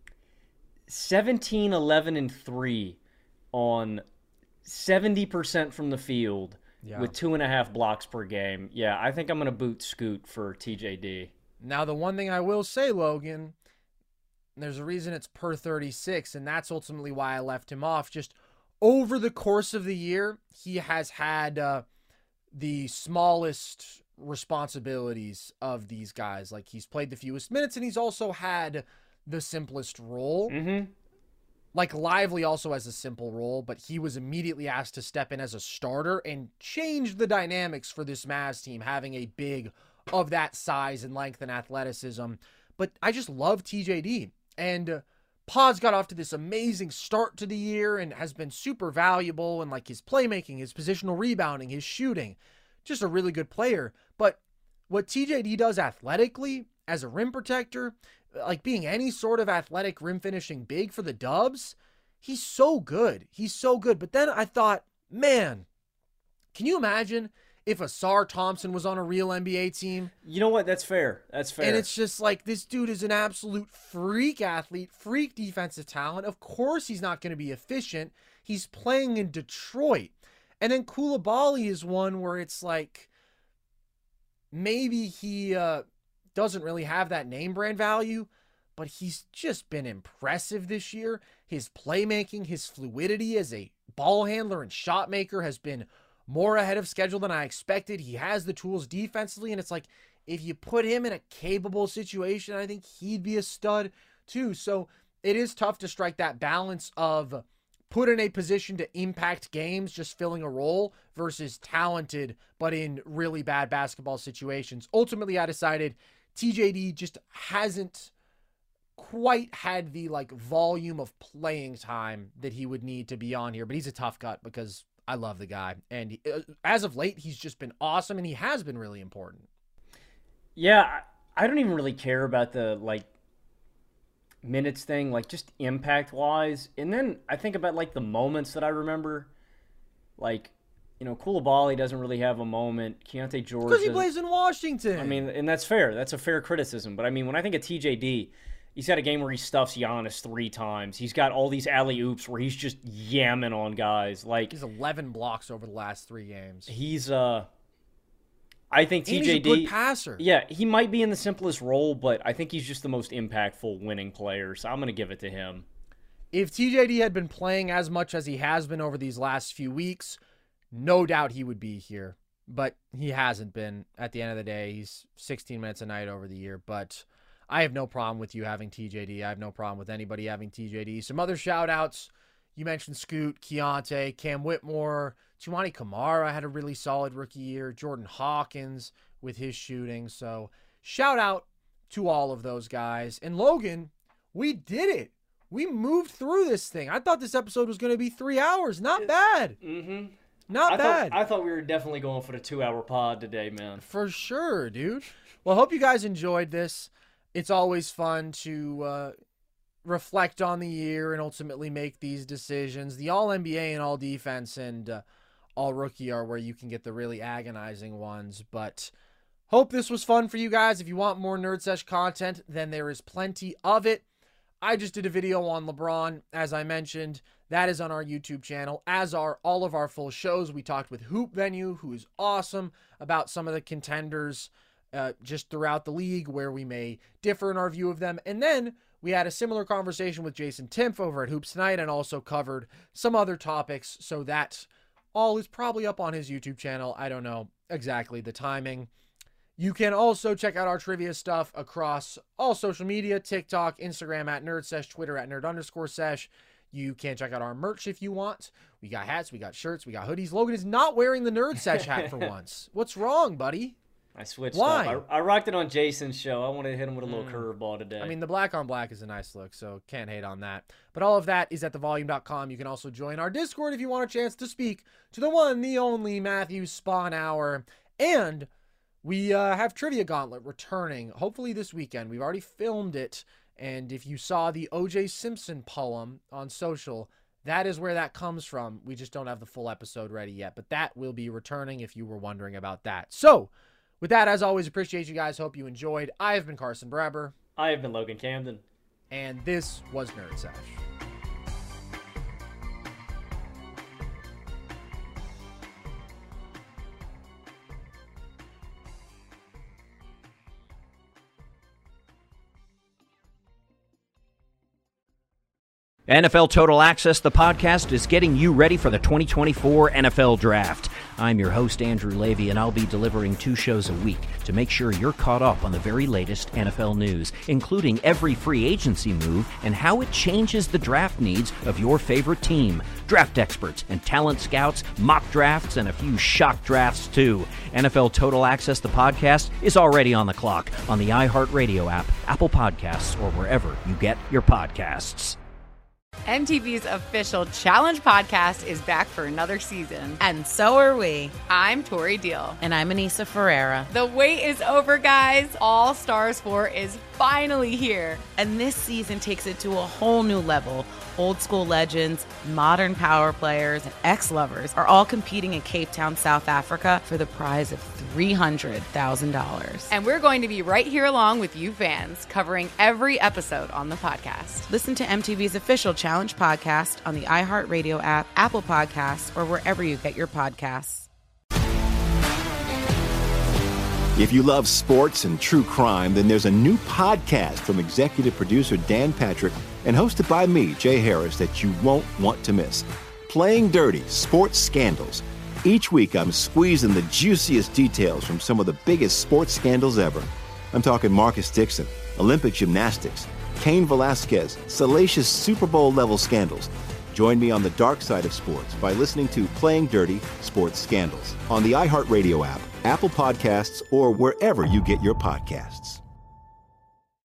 [SPEAKER 11] 17, 11, and 3 on 70% from the field with 2.5 blocks per game. Yeah, I think I'm going to boot Scoot for TJD.
[SPEAKER 10] Now, the one thing I will say, Logan, there's a reason it's per 36, and that's ultimately why I left him off. Just over the course of the year, he has had the smallest responsibilities of these guys. Like, he's played the fewest minutes, and he's also had the simplest role. Like, Lively also has a simple role, but he was immediately asked to step in as a starter and change the dynamics for this Mavs team, having a big of that size and length and athleticism. But I just love TJD. And Pods got off to this amazing start to the year and has been super valuable, and like his playmaking, his positional rebounding, his shooting, just a really good player. But what TJD does athletically as a rim protector, like being any sort of athletic rim finishing big for the Dubs, he's so good. He's so good. But then I thought, man, can you imagine if Ausar Thompson was on a real NBA team?
[SPEAKER 11] You know what? That's fair. That's fair.
[SPEAKER 10] And it's just like, this dude is an absolute freak athlete, freak defensive talent. Of course he's not going to be efficient. He's playing in Detroit. And then Coulibaly is one where it's like, maybe he doesn't really have that name brand value, but he's just been impressive this year. His playmaking, his fluidity as a ball handler and shot maker has been more ahead of schedule than I expected. He has the tools defensively, and it's like, if you put him in a capable situation, I think he'd be a stud too. So it is tough to strike that balance of put in a position to impact games, just filling a role, versus talented, but in really bad basketball situations. Ultimately, I decided TJD just hasn't quite had the volume of playing time that he would need to be on here, but he's a tough cut because I love the guy. And as of late, he's just been awesome, and he has been really important.
[SPEAKER 11] Yeah, I don't even really care about the, minutes thing, just impact-wise. And then I think about, the moments that I remember. Coulibaly doesn't really have a moment. Keontae George
[SPEAKER 10] because he plays in Washington.
[SPEAKER 11] I mean, and that's fair. That's a fair criticism. But, I mean, when I think of TJD, he's got a game where he stuffs Giannis 3 times. He's got all these alley-oops where he's just yamming on guys.
[SPEAKER 10] He's 11 blocks over the last 3 games.
[SPEAKER 11] He's, I think TJD,
[SPEAKER 10] he's a good passer.
[SPEAKER 11] Yeah, he might be in the simplest role, but I think he's just the most impactful winning player, so I'm going to give it to him.
[SPEAKER 10] If TJD had been playing as much as he has been over these last few weeks, no doubt he would be here, but he hasn't been. At the end of the day, he's 16 minutes a night over the year, but I have no problem with you having TJD. I have no problem with anybody having TJD. Some other shout-outs. You mentioned Scoot, Keontae, Cam Whitmore, Chumani Kamara had a really solid rookie year. Jordan Hawkins with his shooting. So shout out to all of those guys. And Logan, we did it. We moved through this thing. I thought this episode was going to be 3 hours. Not bad.
[SPEAKER 11] Mm-hmm.
[SPEAKER 10] Not bad.
[SPEAKER 11] I thought we were definitely going for the 2-hour pod today, man.
[SPEAKER 10] For sure, dude. Well, I hope you guys enjoyed this. It's always fun to reflect on the year and ultimately make these decisions. The All-NBA and All-Defense and All-Rookie are where you can get the really agonizing ones. But hope this was fun for you guys. If you want more Nerd Sesh content, then there is plenty of it. I just did a video on LeBron, as I mentioned. That is on our YouTube channel, as are all of our full shows. We talked with Hoop Venue, who is awesome, about some of the contenders just throughout the league where we may differ in our view of them. And then we had a similar conversation with Jason Timpf over at Hoops Tonight and also covered some other topics. So that all is probably up on his YouTube channel. I don't know exactly the timing. You can also check out our trivia stuff across all social media, TikTok, Instagram at NerdSesh, Twitter at Nerd_Sesh. You can check out our merch if you want. We got hats, we got shirts, we got hoodies. Logan is not wearing the Nerd Sesh hat for once. What's wrong, buddy?
[SPEAKER 11] I switched
[SPEAKER 10] Why?
[SPEAKER 11] up. I rocked it on Jason's show. I wanted to hit him with a little curveball today.
[SPEAKER 10] I mean, the black on black is a nice look, so can't hate on that. But all of that is at thevolume.com. You can also join our Discord if you want a chance to speak to the one, the only Matthew Spawn Hour. And we have Trivia Gauntlet returning, hopefully this weekend. We've already filmed it. And if you saw the O.J. Simpson poem on social, that is where that comes from. We just don't have the full episode ready yet. But that will be returning if you were wondering about that. So, with that, as always, appreciate you guys. Hope you enjoyed. I have been Carson Breber.
[SPEAKER 11] I have been Logan Camden.
[SPEAKER 10] And this was Nerd Sesh.
[SPEAKER 4] NFL Total Access, the podcast, is getting you ready for the 2024 NFL Draft. I'm your host, Andrew Levy, and I'll be delivering 2 shows a week to make sure you're caught up on the very latest NFL news, including every free agency move and how it changes the draft needs of your favorite team. Draft experts and talent scouts, mock drafts, and a few shock drafts, too. NFL Total Access, the podcast, is already on the clock on the iHeartRadio app, Apple Podcasts, or wherever you get your podcasts.
[SPEAKER 3] MTV's official Challenge podcast is back for another season.
[SPEAKER 2] And so are we.
[SPEAKER 3] I'm Tori Deal.
[SPEAKER 2] And I'm Anissa Ferreira.
[SPEAKER 3] The wait is over, guys. All Stars 4 is finally here.
[SPEAKER 2] And this season takes it to a whole new level. Old school legends, modern power players, and ex-lovers are all competing in Cape Town, South Africa for the prize of $300,000.
[SPEAKER 3] And we're going to be right here along with you fans, covering every episode on the podcast.
[SPEAKER 2] Listen to MTV's official Challenge podcast on the iHeartRadio app, Apple Podcasts, or wherever you get your podcasts.
[SPEAKER 12] If you love sports and true crime, then there's a new podcast from executive producer Dan Patrick and hosted by me, Jay Harris, that you won't want to miss. Playing Dirty: Sports Scandals. Each week, I'm squeezing the juiciest details from some of the biggest sports scandals ever. I'm talking Marcus Dixon, Olympic gymnastics, Cain Velasquez, salacious Super Bowl-level scandals. Join me on the dark side of sports by listening to Playing Dirty Sports Scandals on the iHeartRadio app, Apple Podcasts, or wherever you get your podcasts.